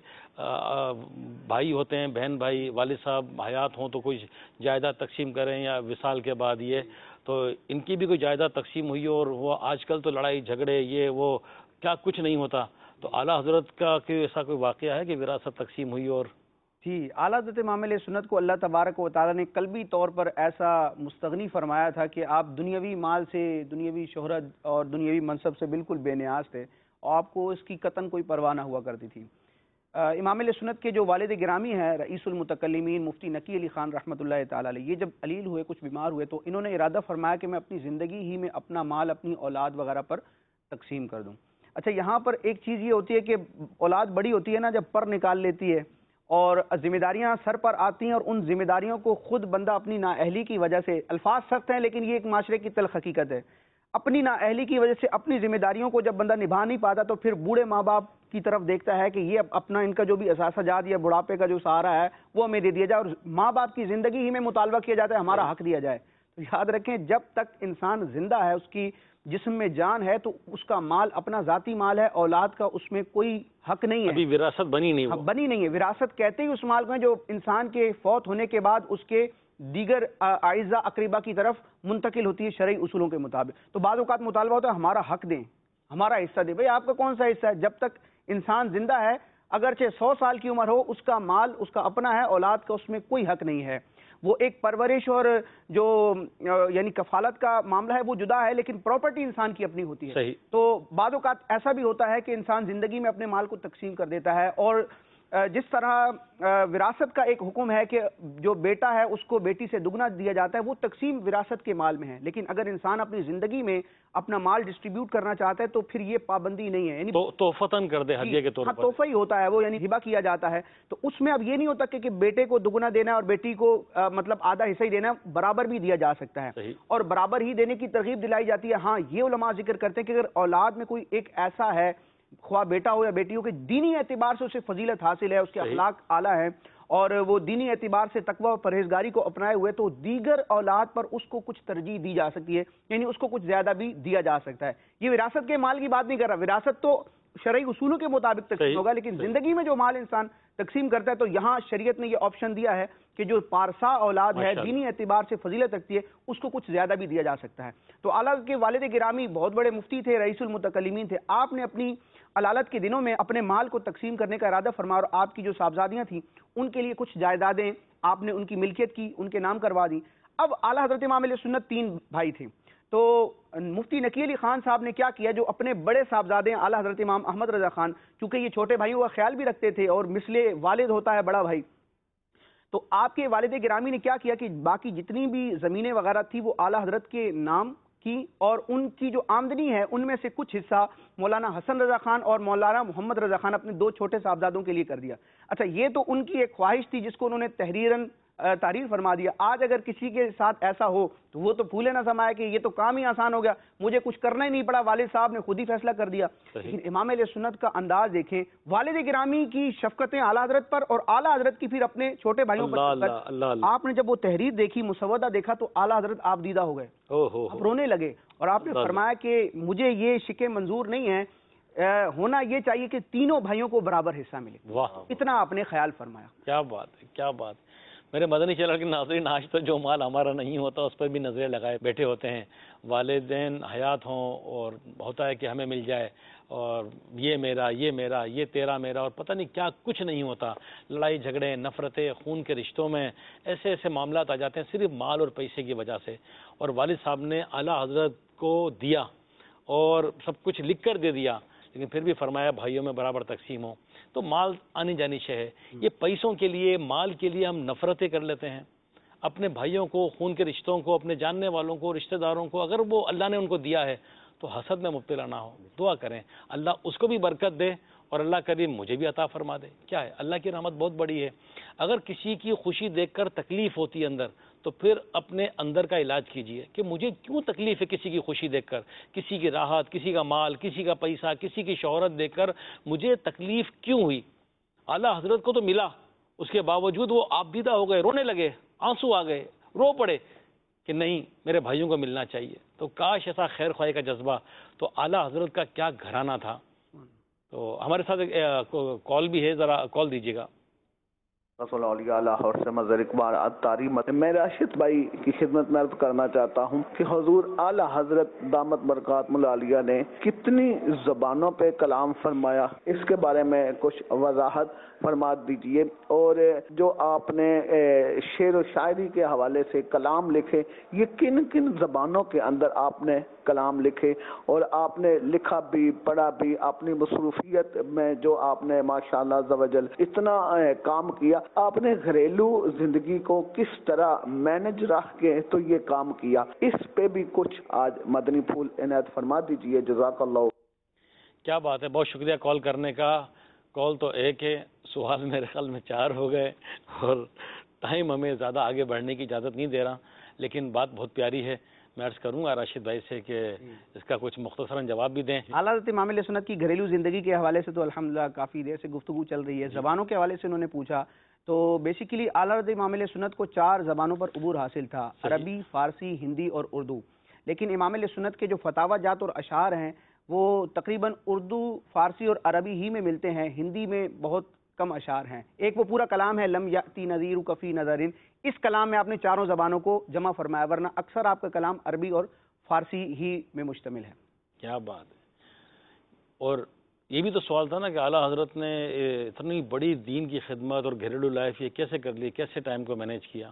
بھائی ہوتے ہیں، بہن بھائی، والد صاحب حیات ہوں تو کوئی جائیداد تقسیم کریں، یا وصال کے بعد یہ تو ان کی بھی کوئی جائیداد تقسیم ہوئی، اور وہ آج کل تو لڑائی جھگڑے یہ وہ کیا کچھ نہیں ہوتا. تو اعلیٰ حضرت کا کوئی ایسا کوئی واقعہ ہے کہ وراثت تقسیم ہوئی؟ اور
جی، اعلیٰ حضرت امام علیہ سنت کو اللہ تبارک و تعالیٰ نے قلبی طور پر ایسا مستغنی فرمایا تھا کہ آپ دنیاوی مال سے، دنیاوی شہرت اور دنیاوی منصب سے بالکل بے نیاز تھے، اور آپ کو اس کی قطعاً کوئی پرواہ نہ ہوا کرتی تھی. امام علیہ سنت کے جو والد گرامی ہیں رئیس المتکلمین مفتی نقی علی خان رحمۃ اللہ تعالیٰ علیہ، یہ جب علیل ہوئے، کچھ بیمار ہوئے، تو انہوں نے ارادہ فرمایا کہ میں اپنی زندگی ہی میں اپنا مال اپنی اولاد وغیرہ پر تقسیم کر دوں. اچھا، یہاں پر ایک چیز یہ ہوتی ہے کہ اولاد بڑی ہوتی ہے نا، جب پر نکال لیتی ہے اور ذمہ داریاں سر پر آتی ہیں، اور ان ذمہ داریوں کو خود بندہ اپنی نااہلی کی وجہ سے، الفاظ سخت ہیں لیکن یہ ایک معاشرے کی تلخ حقیقت ہے، اپنی نااہلی کی وجہ سے اپنی ذمہ داریوں کو جب بندہ نبھا نہیں پاتا، تو پھر بوڑھے ماں باپ کی طرف دیکھتا ہے کہ یہ اپنا ان کا جو بھی اثاثہ جات یا بڑھاپے کا جو سہارا ہے وہ ہمیں دے دیا جائے، اور ماں باپ کی زندگی ہی میں مطالبہ کیا جاتا ہے ہمارا حق دیا جائے. تو یاد رکھیں، جب تک انسان زندہ ہے، اس کی جسم میں جان ہے، تو اس کا مال اپنا ذاتی مال ہے، اولاد کا اس میں کوئی حق نہیں ہے.
ابھی وراثت بنی نہیں،
وہ بنی نہیں ہے. وراثت کہتے ہی اس مال کو ہے جو انسان کے فوت ہونے کے بعد اس کے دیگر اعزا اقربا کی طرف منتقل ہوتی ہے شرعی اصولوں کے مطابق. تو بعض اوقات مطالبہ ہوتا ہے ہمارا حق دیں، ہمارا حصہ دیں. بھئی آپ کا کون سا حصہ ہے؟ جب تک انسان زندہ ہے، اگرچہ سو سال کی عمر ہو، اس کا مال اس کا اپنا ہے، اولاد کا اس میں کوئی حق نہیں ہے. وہ ایک پرورش اور جو یعنی کفالت کا معاملہ ہے وہ جدا ہے، لیکن پراپرٹی انسان کی اپنی ہوتی ہے.
صحیح.
تو بعض اوقات ایسا بھی ہوتا ہے کہ انسان زندگی میں اپنے مال کو تقسیم کر دیتا ہے، اور جس طرح وراثت کا ایک حکم ہے کہ جو بیٹا ہے اس کو بیٹی سے دگنا دیا جاتا ہے، وہ تقسیم وراثت کے مال میں ہے. لیکن اگر انسان اپنی زندگی میں اپنا مال ڈسٹریبیوٹ کرنا چاہتا ہے تو پھر یہ پابندی نہیں ہے، یعنی
تحفتاً کر دے، ہدیے کے طور پر.
ہاں، تحفہ ہی ہوتا ہے وہ، یعنی ہبہ کیا جاتا ہے. تو اس میں اب یہ نہیں ہوتا کہ بیٹے کو دگنا دینا ہے اور بیٹی کو مطلب آدھا حصہ ہی دینا ہے، برابر بھی دیا جا سکتا ہے، اور برابر ہی دینے کی ترغیب دلائی جاتی ہے. ہاں، یہ علماء ذکر کرتے ہیں کہ اگر اولاد میں کوئی ایک ایسا ہے، خواہ بیٹا ہو یا بیٹی ہو، کہ دینی اعتبار سے اسے فضیلت حاصل ہے، اس کے اخلاق اعلیٰ ہیں، اور وہ دینی اعتبار سے تقوی و پرہیزگاری کو اپنائے ہوئے، تو دیگر اولاد پر اس کو کچھ ترجیح دی جا سکتی ہے، یعنی اس کو کچھ زیادہ بھی دیا جا سکتا ہے. یہ وراثت کے مال کی بات نہیں کر رہا. وراثت تو شرعی اصولوں کے مطابق تقسیم ہوگا، لیکن زندگی میں جو مال انسان تقسیم کرتا ہے تو یہاں شریعت نے یہ آپشن دیا ہے کہ جو پارسا اولاد ہے، دینی اعتبار سے فضیلت رکھتی ہے، اس کو کچھ زیادہ بھی دیا جا سکتا ہے۔ تو اعلیٰ کے والد گرامی بہت بڑے مفتی تھے، رئیس المتکلمین تھے، آپ نے اپنی علالت کے دنوں میں اپنے مال کو تقسیم کرنے کا ارادہ فرمایا، اور آپ کی جو صاحبزادیاں تھیں ان کے لیے کچھ جائیدادیں آپ نے ان کی ملکیت کی، ان کے نام کروا دی۔ اب اعلیٰ حضرت امام علیہ سنت تین بھائی تھے، تو مفتی نقی علی خان صاحب نے کیا کیا، جو اپنے بڑے صاحبزادے ہیں اعلیٰ حضرت امام احمد رضا خان، کیونکہ یہ چھوٹے بھائیوں کا خیال بھی رکھتے تھے اور مثل والد ہوتا ہے بڑا بھائی، تو آپ کے والد گرامی نے کیا کیا کہ باقی جتنی بھی زمینیں وغیرہ تھی وہ اعلیٰ حضرت کے نام کی، اور ان کی جو آمدنی ہے ان میں سے کچھ حصہ مولانا حسن رضا خان اور مولانا محمد رضا خان اپنے دو چھوٹے صاحبزادوں کے لیے کر دیا۔ اچھا، یہ تو ان کی ایک خواہش تھی جس کو انہوں نے تحریراً تحریر فرما دیا۔ آج اگر کسی کے ساتھ ایسا ہو تو وہ تو پھولے نہ سمائے کہ یہ تو کام ہی آسان ہو گیا، مجھے کچھ کرنا ہی نہیں پڑا، والد صاحب نے خود ہی فیصلہ کر دیا۔ لیکن امام علیہ سنت کا انداز دیکھیں، والد گرامی کی شفقتیں اعلیٰ حضرت پر اور اعلیٰ حضرت کی پھر اپنے چھوٹے بھائیوں پر، آپ نے جب وہ تحریر دیکھی، مسودہ دیکھا، تو اعلیٰ حضرت آپ دیدہ ہو گئے، آپ رونے لگے، اور آپ نے فرمایا کہ مجھے یہ شکے منظور نہیں ہے، ہونا یہ چاہیے کہ تینوں بھائیوں کو برابر حصہ ملے۔ اتنا آپ نے خیال فرمایا۔
کیا بات ہے، کیا بات۔ میرے مدنی چینل کے ناظرین، آج تو جو مال ہمارا نہیں ہوتا اس پر بھی نظریں لگائے بیٹھے ہوتے ہیں، والدین حیات ہوں اور ہوتا ہے کہ ہمیں مل جائے، اور یہ میرا، یہ میرا، یہ تیرا میرا، اور پتہ نہیں کیا کچھ نہیں ہوتا، لڑائی جھگڑے، نفرتیں، خون کے رشتوں میں ایسے ایسے معاملات آ جاتے ہیں صرف مال اور پیسے کی وجہ سے۔ اور والد صاحب نے اعلیٰ حضرت کو دیا اور سب کچھ لکھ کر دے دیا، لیکن پھر بھی فرمایا بھائیوں میں برابر تقسیم ہو۔ تو مال آنی جانی شے ہے، یہ پیسوں کے لیے، مال کے لیے ہم نفرتیں کر لیتے ہیں اپنے بھائیوں کو، خون کے رشتوں کو، اپنے جاننے والوں کو، رشتہ داروں کو۔ اگر وہ اللہ نے ان کو دیا ہے تو حسد میں مبتلا نہ ہو، دعا کریں اللہ اس کو بھی برکت دے اور اللہ کریم مجھے بھی عطا فرما دے۔ کیا ہے، اللہ کی رحمت بہت بڑی ہے۔ اگر کسی کی خوشی دیکھ کر تکلیف ہوتی ہے اندر، تو پھر اپنے اندر کا علاج کیجئے کہ مجھے کیوں تکلیف ہے کسی کی خوشی دیکھ کر، کسی کی راحت، کسی کا مال، کسی کا پیسہ، کسی کی شہرت دیکھ کر مجھے تکلیف کیوں ہوئی۔ اعلیٰ حضرت کو تو ملا، اس کے باوجود وہ آبدیدہ ہو گئے، رونے لگے، آنسو آ گئے، رو پڑے کہ نہیں میرے بھائیوں کو ملنا چاہیے۔ تو کاش ایسا خیر خواہی کا جذبہ، تو اعلیٰ حضرت کا کیا گھرانہ تھا۔ تو ہمارے ساتھ کال بھی ہے، ذرا کال دیجیے گا۔
رسول اولیاء لاہور سے مظہر اقبال اتاری میں راشد بھائی کی خدمت میں عرض کرنا چاہتا ہوں کہ حضور اعلیٰ حضرت دامت برکاتہم العالیہ نے کتنی زبانوں پہ کلام فرمایا، اس کے بارے میں کچھ وضاحت فرما دیجئے، اور جو آپ نے شعر و شاعری کے حوالے سے کلام لکھے، یہ کن کن زبانوں کے اندر آپ نے کلام لکھے، اور آپ نے لکھا بھی پڑھا بھی، اپنی مصروفیت میں جو آپ نے ماشاءاللہ عز و جل اتنا کام کیا، آپ نے گھریلو زندگی کو کس طرح مینج رکھ کے تو یہ کام کیا، اس پہ بھی کچھ آج مدنی پھول عنایت فرما دیجئے، جزاک اللہ۔
کیا بات ہے، بہت شکریہ کال کرنے کا۔ کال تو ایک ہے، سوال میرے خیال میں چار ہو گئے، اور ٹائم ہمیں زیادہ آگے بڑھنے کی اجازت نہیں دے رہا، لیکن بات بہت پیاری ہے۔ میں عرض کروں گا راشد بھائی سے کہ اس کا کچھ مختصراً جواب بھی دیں۔
اعلیٰ حضرت امام علیہ سنت کی گھریلو زندگی کے حوالے سے تو الحمدللہ کافی دیر سے گفتگو چل رہی ہے۔ زبانوں کے حوالے سے انہوں نے پوچھا، تو بیسیکلی اعلیٰ حضرت امام علیہ سنت کو چار زبانوں پر عبور حاصل تھا، عربی، فارسی، ہندی اور اردو۔ لیکن امام علیہ سنت کے جو فتاوی جات اور اشعار ہیں وہ تقریباً اردو، فارسی اور عربی ہی میں ملتے ہیں، ہندی میں بہت کم اشعار ہیں۔ ایک وہ پورا کلام ہے لم یأتی نذیر کفی نظرن، اس کلام میں آپ نے چاروں زبانوں کو جمع فرمایا، ورنہ اکثر آپ کا کلام عربی اور فارسی ہی میں مشتمل ہے۔
کیا بات ہے۔ اور یہ بھی تو سوال تھا نا کہ اعلیٰ حضرت نے اتنی بڑی دین کی خدمت اور گھریلو لائف یہ کیسے کر لی، کیسے ٹائم کو مینیج کیا؟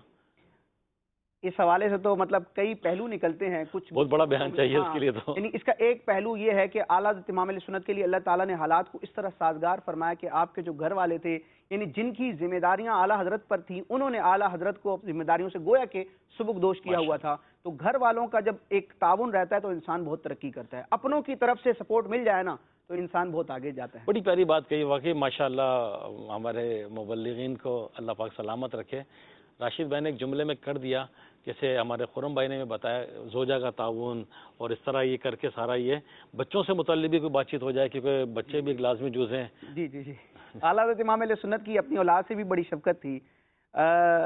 اس حوالے سے تو مطلب کئی پہلو نکلتے ہیں، کچھ
بہت بڑا بیان چاہیے اس کے لیے تو۔
یعنی اس کا ایک پہلو یہ ہے کہ اعلیٰ حضرت امام علیہ سنت کے لیے اللہ تعالیٰ نے حالات کو اس طرح سازگار فرمایا کہ آپ کے جو گھر والے تھے، یعنی جن کی ذمہ داریاں اعلیٰ حضرت پر تھیں، انہوں نے اعلیٰ حضرت کو ذمہ داریوں سے گویا کہ سبکدوش کیا ہوا تھا۔ تو گھر والوں کا جب ایک تعاون رہتا ہے تو انسان بہت ترقی کرتا ہے، اپنوں کی طرف سے سپورٹ مل جائے نا تو انسان بہت آگے جاتا ہے۔
بڑی پیاری بات کہی، واقعی ماشاءاللہ ہمارے مبلغین کو اللہ پاک سلامت رکھے۔ راشد بھائی نے ایک جملے میں کر دیا، جیسے ہمارے خرم بھائی نے بتایا زوجہ کا تعاون، اور اس طرح یہ کر کے سارا یہ بچوں سے متعلق بھی کوئی بات چیت ہو جائے، کیونکہ بچے بھی ایک لازمی جز ہیں۔
جی جی جی اعلیٰ حضرت امام علیہ سنت کی اپنی اولاد سے بھی بڑی شفقت تھی۔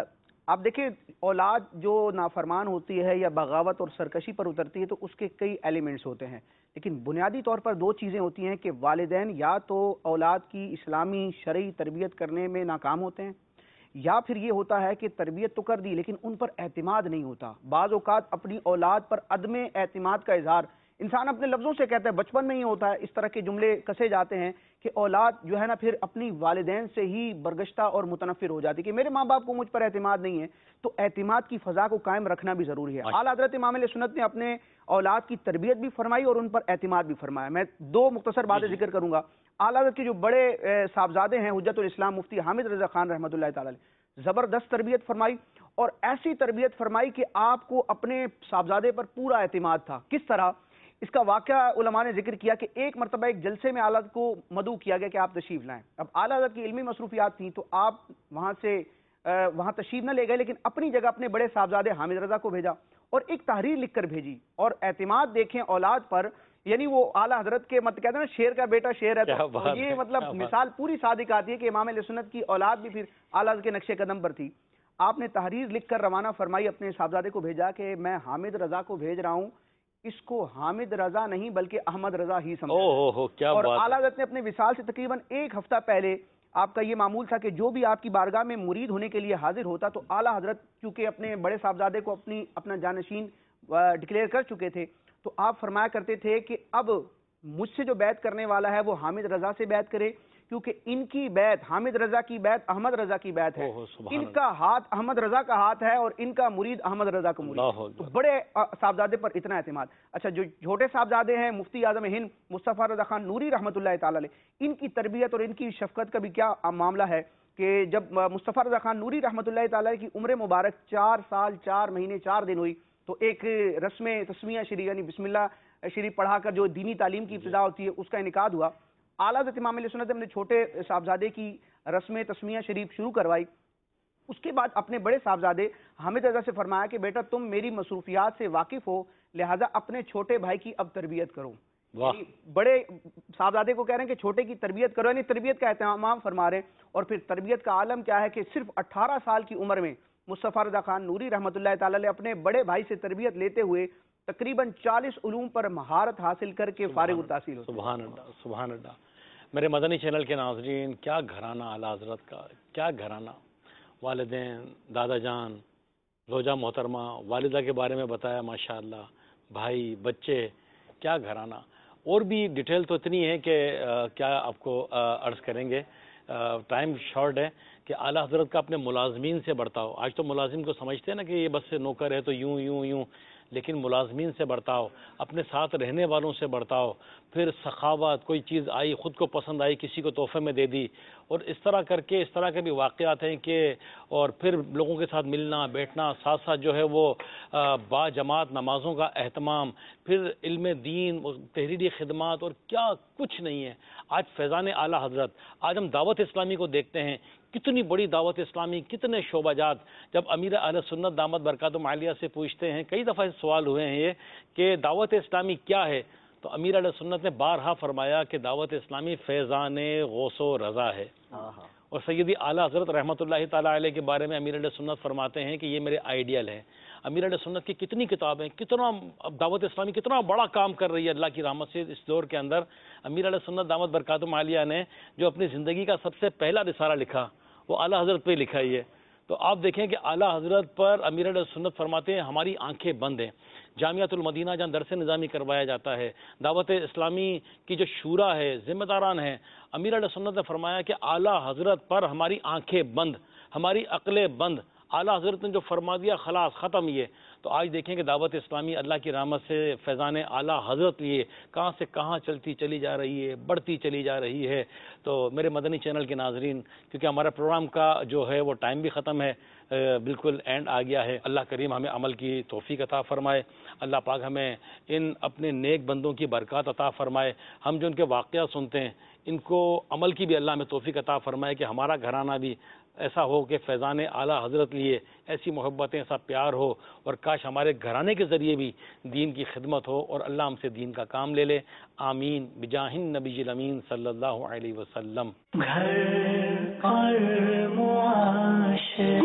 آپ دیکھیں اولاد جو نافرمان ہوتی ہے یا بغاوت اور سرکشی پر اترتی ہے تو اس کے کئی ایلیمنٹس ہوتے ہیں، لیکن بنیادی طور پر دو چیزیں ہوتی ہیں کہ والدین یا تو اولاد کی اسلامی شرعی تربیت کرنے میں ناکام ہوتے ہیں، یا پھر یہ ہوتا ہے کہ تربیت تو کر دی لیکن ان پر اعتماد نہیں ہوتا۔ بعض اوقات اپنی اولاد پر عدم اعتماد کا اظہار انسان اپنے لفظوں سے کہتا ہے، بچپن میں ہی ہوتا ہے، اس طرح کے جملے کسے جاتے ہیں کہ اولاد جو ہے نا پھر اپنی والدین سے ہی برگشتہ اور متنفر ہو جاتی کہ میرے ماں باپ کو مجھ پر اعتماد نہیں ہے۔ تو اعتماد کی فضا کو قائم رکھنا بھی ضروری ہے۔ اعلیٰ حضرت امام علیہ سنت نے اپنے اولاد کی تربیت بھی فرمائی اور ان پر اعتماد بھی فرمایا۔ میں دو مختصر باتیں ذکر کروں گا۔ اعلیٰ حضرت کے جو بڑے صاحبزادے ہیں حجت الاسلام مفتی حامد رضا خان رحمۃ اللہ تعالی علیہ، زبردست تربیت فرمائی اور ایسی تربیت فرمائی کہ آپ کو اپنے صاحبزادے پر پورا اعتماد تھا۔ کس طرح؟ اس کا واقعہ علماء نے ذکر کیا کہ ایک مرتبہ ایک جلسے میں اعلیٰ حضرت کو مدعو کیا گیا کہ آپ تشریف لائیں۔ اب اعلیٰ حضرت کی علمی مصروفیات تھیں تو آپ وہاں سے وہاں تشریف نہ لے گئے، لیکن اپنی جگہ اپنے بڑے صاحبزادے حامد رضا کو بھیجا اور ایک تحریر لکھ کر بھیجی۔ اور اعتماد دیکھیں اولاد پر، یعنی وہ اعلیٰ حضرت کے مطلب کہتے ہیں نا شیر کا بیٹا شیر ہے، تو یہ مطلب مثال پوری صادق آتی ہے کہ امام علیہ سنت کی اولاد بھی پھر اعلیٰ حضرت کے نقش قدم پر تھی۔ آپ نے تحریر لکھ کر روانہ فرمائی، اپنے صاحبزادے کو بھیجا کہ میں حامد رضا کو بھیج رہا ہوں، اس کو حامد رضا نہیں بلکہ احمد رضا ہی سمجھا۔ اور اعلیٰ حضرت نے اپنے وصال سے تقریباً ایک ہفتہ پہلے آپ کا یہ معمول تھا کہ جو بھی آپ کی بارگاہ میں مرید ہونے کے لیے حاضر ہوتا تو اعلیٰ حضرت کیونکہ اپنے بڑے صاحبزادے کو اپنی اپنا جانشین ڈکلیئر کر چکے تھے تو آپ فرمایا کرتے تھے کہ اب مجھ سے جو بیعت کرنے والا ہے وہ حامد رضا سے بیعت کرے، کیونکہ ان کی بیعت، حامد رضا کی بیعت احمد رضا کی بیعت ہے، ان کا ہاتھ احمد رضا کا ہاتھ ہے اور ان کا مرید احمد رضا کا مرید۔ تو بڑے صاحبزادے پر اتنا اعتماد۔ اچھا، جو چھوٹے صاحبزادے ہیں مفتی اعظم ہند مصطفیٰ رضا خان نوری رحمۃ اللہ تعالی علیہ، ان کی تربیت اور ان کی شفقت کا بھی کیا معاملہ ہے کہ جب مصطفیٰ رضا خان نوری رحمۃ اللہ تعالی علیہ کی عمر مبارک چار سال چار مہینے چار دن ہوئی تو ایک رسم تسمیہ شریف یعنی بسم اللہ شریف پڑھا کر جو دینی تعلیم کی ابتدا ہوتی ہے اس کا انعقاد ہوا۔ اعلیٰ حضرت امام علیہ سنت نے اپنے چھوٹے صاحبزادے کی رسم تسمیہ شریف شروع کروائی۔ اس کے بعد اپنے بڑے صاحبزادے حامد رضا سے فرمایا کہ بیٹا تم میری مصروفیات سے واقف ہو، لہٰذا اپنے چھوٹے بھائی کی اب تربیت کرو۔ بڑے صاحبزادے کو کہہ رہے ہیں کہ چھوٹے کی تربیت کرو، یعنی تربیت کا اہتمام فرما رہے ہیں۔ اور پھر تربیت کا عالم کیا ہے کہ صرف اٹھارہ سال کی عمر میں مصطفیٰ رضا خان نوری رحمۃ اللہ تعالی علیہ اپنے بڑے بھائی سے تربیت لیتے ہوئے تقریباً چالیس علوم پر مہارت حاصل کر کے فارغ التحصیل ہوتے ہیں۔
سبحان اللہ، سبحان اللہ۔ میرے مدنی چینل کے ناظرین، کیا گھرانہ اعلیٰ حضرت کا، کیا گھرانہ، والدین، دادا جان، زوجہ محترمہ، والدہ کے بارے میں بتایا ماشاءاللہ، بھائی، بچے، کیا گھرانہ۔ اور بھی ڈیٹیل تو اتنی ہے کہ کیا آپ کو عرض کریں گے، ٹائم شارٹ ہے کہ اعلیٰ حضرت کا اپنے ملازمین سے برتاؤ۔ آج تو ملازم کو سمجھتے ہیں نا کہ یہ بس سے نوکر ہے تو یوں یوں یوں، لیکن ملازمین سے برتاؤ، اپنے ساتھ رہنے والوں سے برتاؤ، پھر سخاوت، کوئی چیز آئی خود کو پسند آئی کسی کو تحفے میں دے دی، اور اس طرح کر کے اس طرح کے بھی واقعات ہیں کہ اور پھر لوگوں کے ساتھ ملنا بیٹھنا، ساتھ ساتھ جو ہے وہ با جماعت نمازوں کا اہتمام، پھر علم دین، تحریری خدمات، اور کیا کچھ نہیں ہے۔ آج فیضان اعلیٰ حضرت، آج ہم دعوت اسلامی کو دیکھتے ہیں، کتنی بڑی دعوت اسلامی، کتنے شعبہ جات۔ جب امیر اہل سنت دامت برکاتہم عالیہ سے پوچھتے ہیں، کئی دفعہ سوال ہوئے ہیں یہ کہ دعوت اسلامی کیا ہے، تو امیر علیہ سنت نے بارہا فرمایا کہ دعوت اسلامی فیضان غوث و رضا ہے۔ اور سیدی اعلیٰ حضرت رحمۃ اللہ تعالیٰ علیہ کے بارے میں امیر علیہ سنت فرماتے ہیں کہ یہ میرے آئیڈیل ہیں۔ امیر علیہ سنت کی کتنی کتابیں، کتنا دعوت اسلامی کتنا بڑا کام کر رہی ہے اللہ کی رحمت سے اس دور کے اندر۔ امیر علیہ سنت دامت برکاتہم عالیہ نے جو اپنی زندگی کا سب سے پہلا رسالہ لکھا وہ اعلیٰ حضرت پہ لکھا ہی ہے۔ تو آپ دیکھیں کہ اعلیٰ حضرت پر امیر علیہ سنت فرماتے ہیں ہماری آنکھیں بند ہیں۔ جامعۃ المدینہ جہاں درس نظامی کروایا جاتا ہے، دعوت اسلامی کی جو شورا ہے، ذمہ داران ہیں، امیر علیہ سنت نے فرمایا کہ اعلیٰ حضرت پر ہماری آنکھیں بند، ہماری عقلیں بند، اعلیٰ حضرت نے جو فرما دیا خلاص ختم۔ یہ تو آج دیکھیں کہ دعوت اسلامی اللہ کی رحمت سے فیضان اعلیٰ حضرت لیے کہاں سے کہاں چلتی چلی جا رہی ہے، بڑھتی چلی جا رہی ہے۔ تو میرے مدنی چینل کے ناظرین، کیونکہ ہمارا پروگرام کا جو ہے وہ ٹائم بھی ختم ہے، بالکل اینڈ آ گیا ہے۔ اللہ کریم ہمیں عمل کی توفیق عطا فرمائے، اللہ پاک ہمیں ان اپنے نیک بندوں کی برکات عطا فرمائے، ہم جو ان کے واقعات سنتے ہیں ان کو عمل کی بھی اللہ ہمیں توفیق عطا فرمائے کہ ہمارا گھرانہ بھی ایسا ہو کہ فیضان اعلیٰ حضرت لیے ایسی محبتیں، ایسا پیار ہو، اور کاش ہمارے گھرانے کے ذریعے بھی دین کی خدمت ہو اور اللہ ہم سے دین کا کام لے لے۔ آمین بجاہ النبی الامین صلی اللہ علیہ وسلم۔
گھر اور معاشرے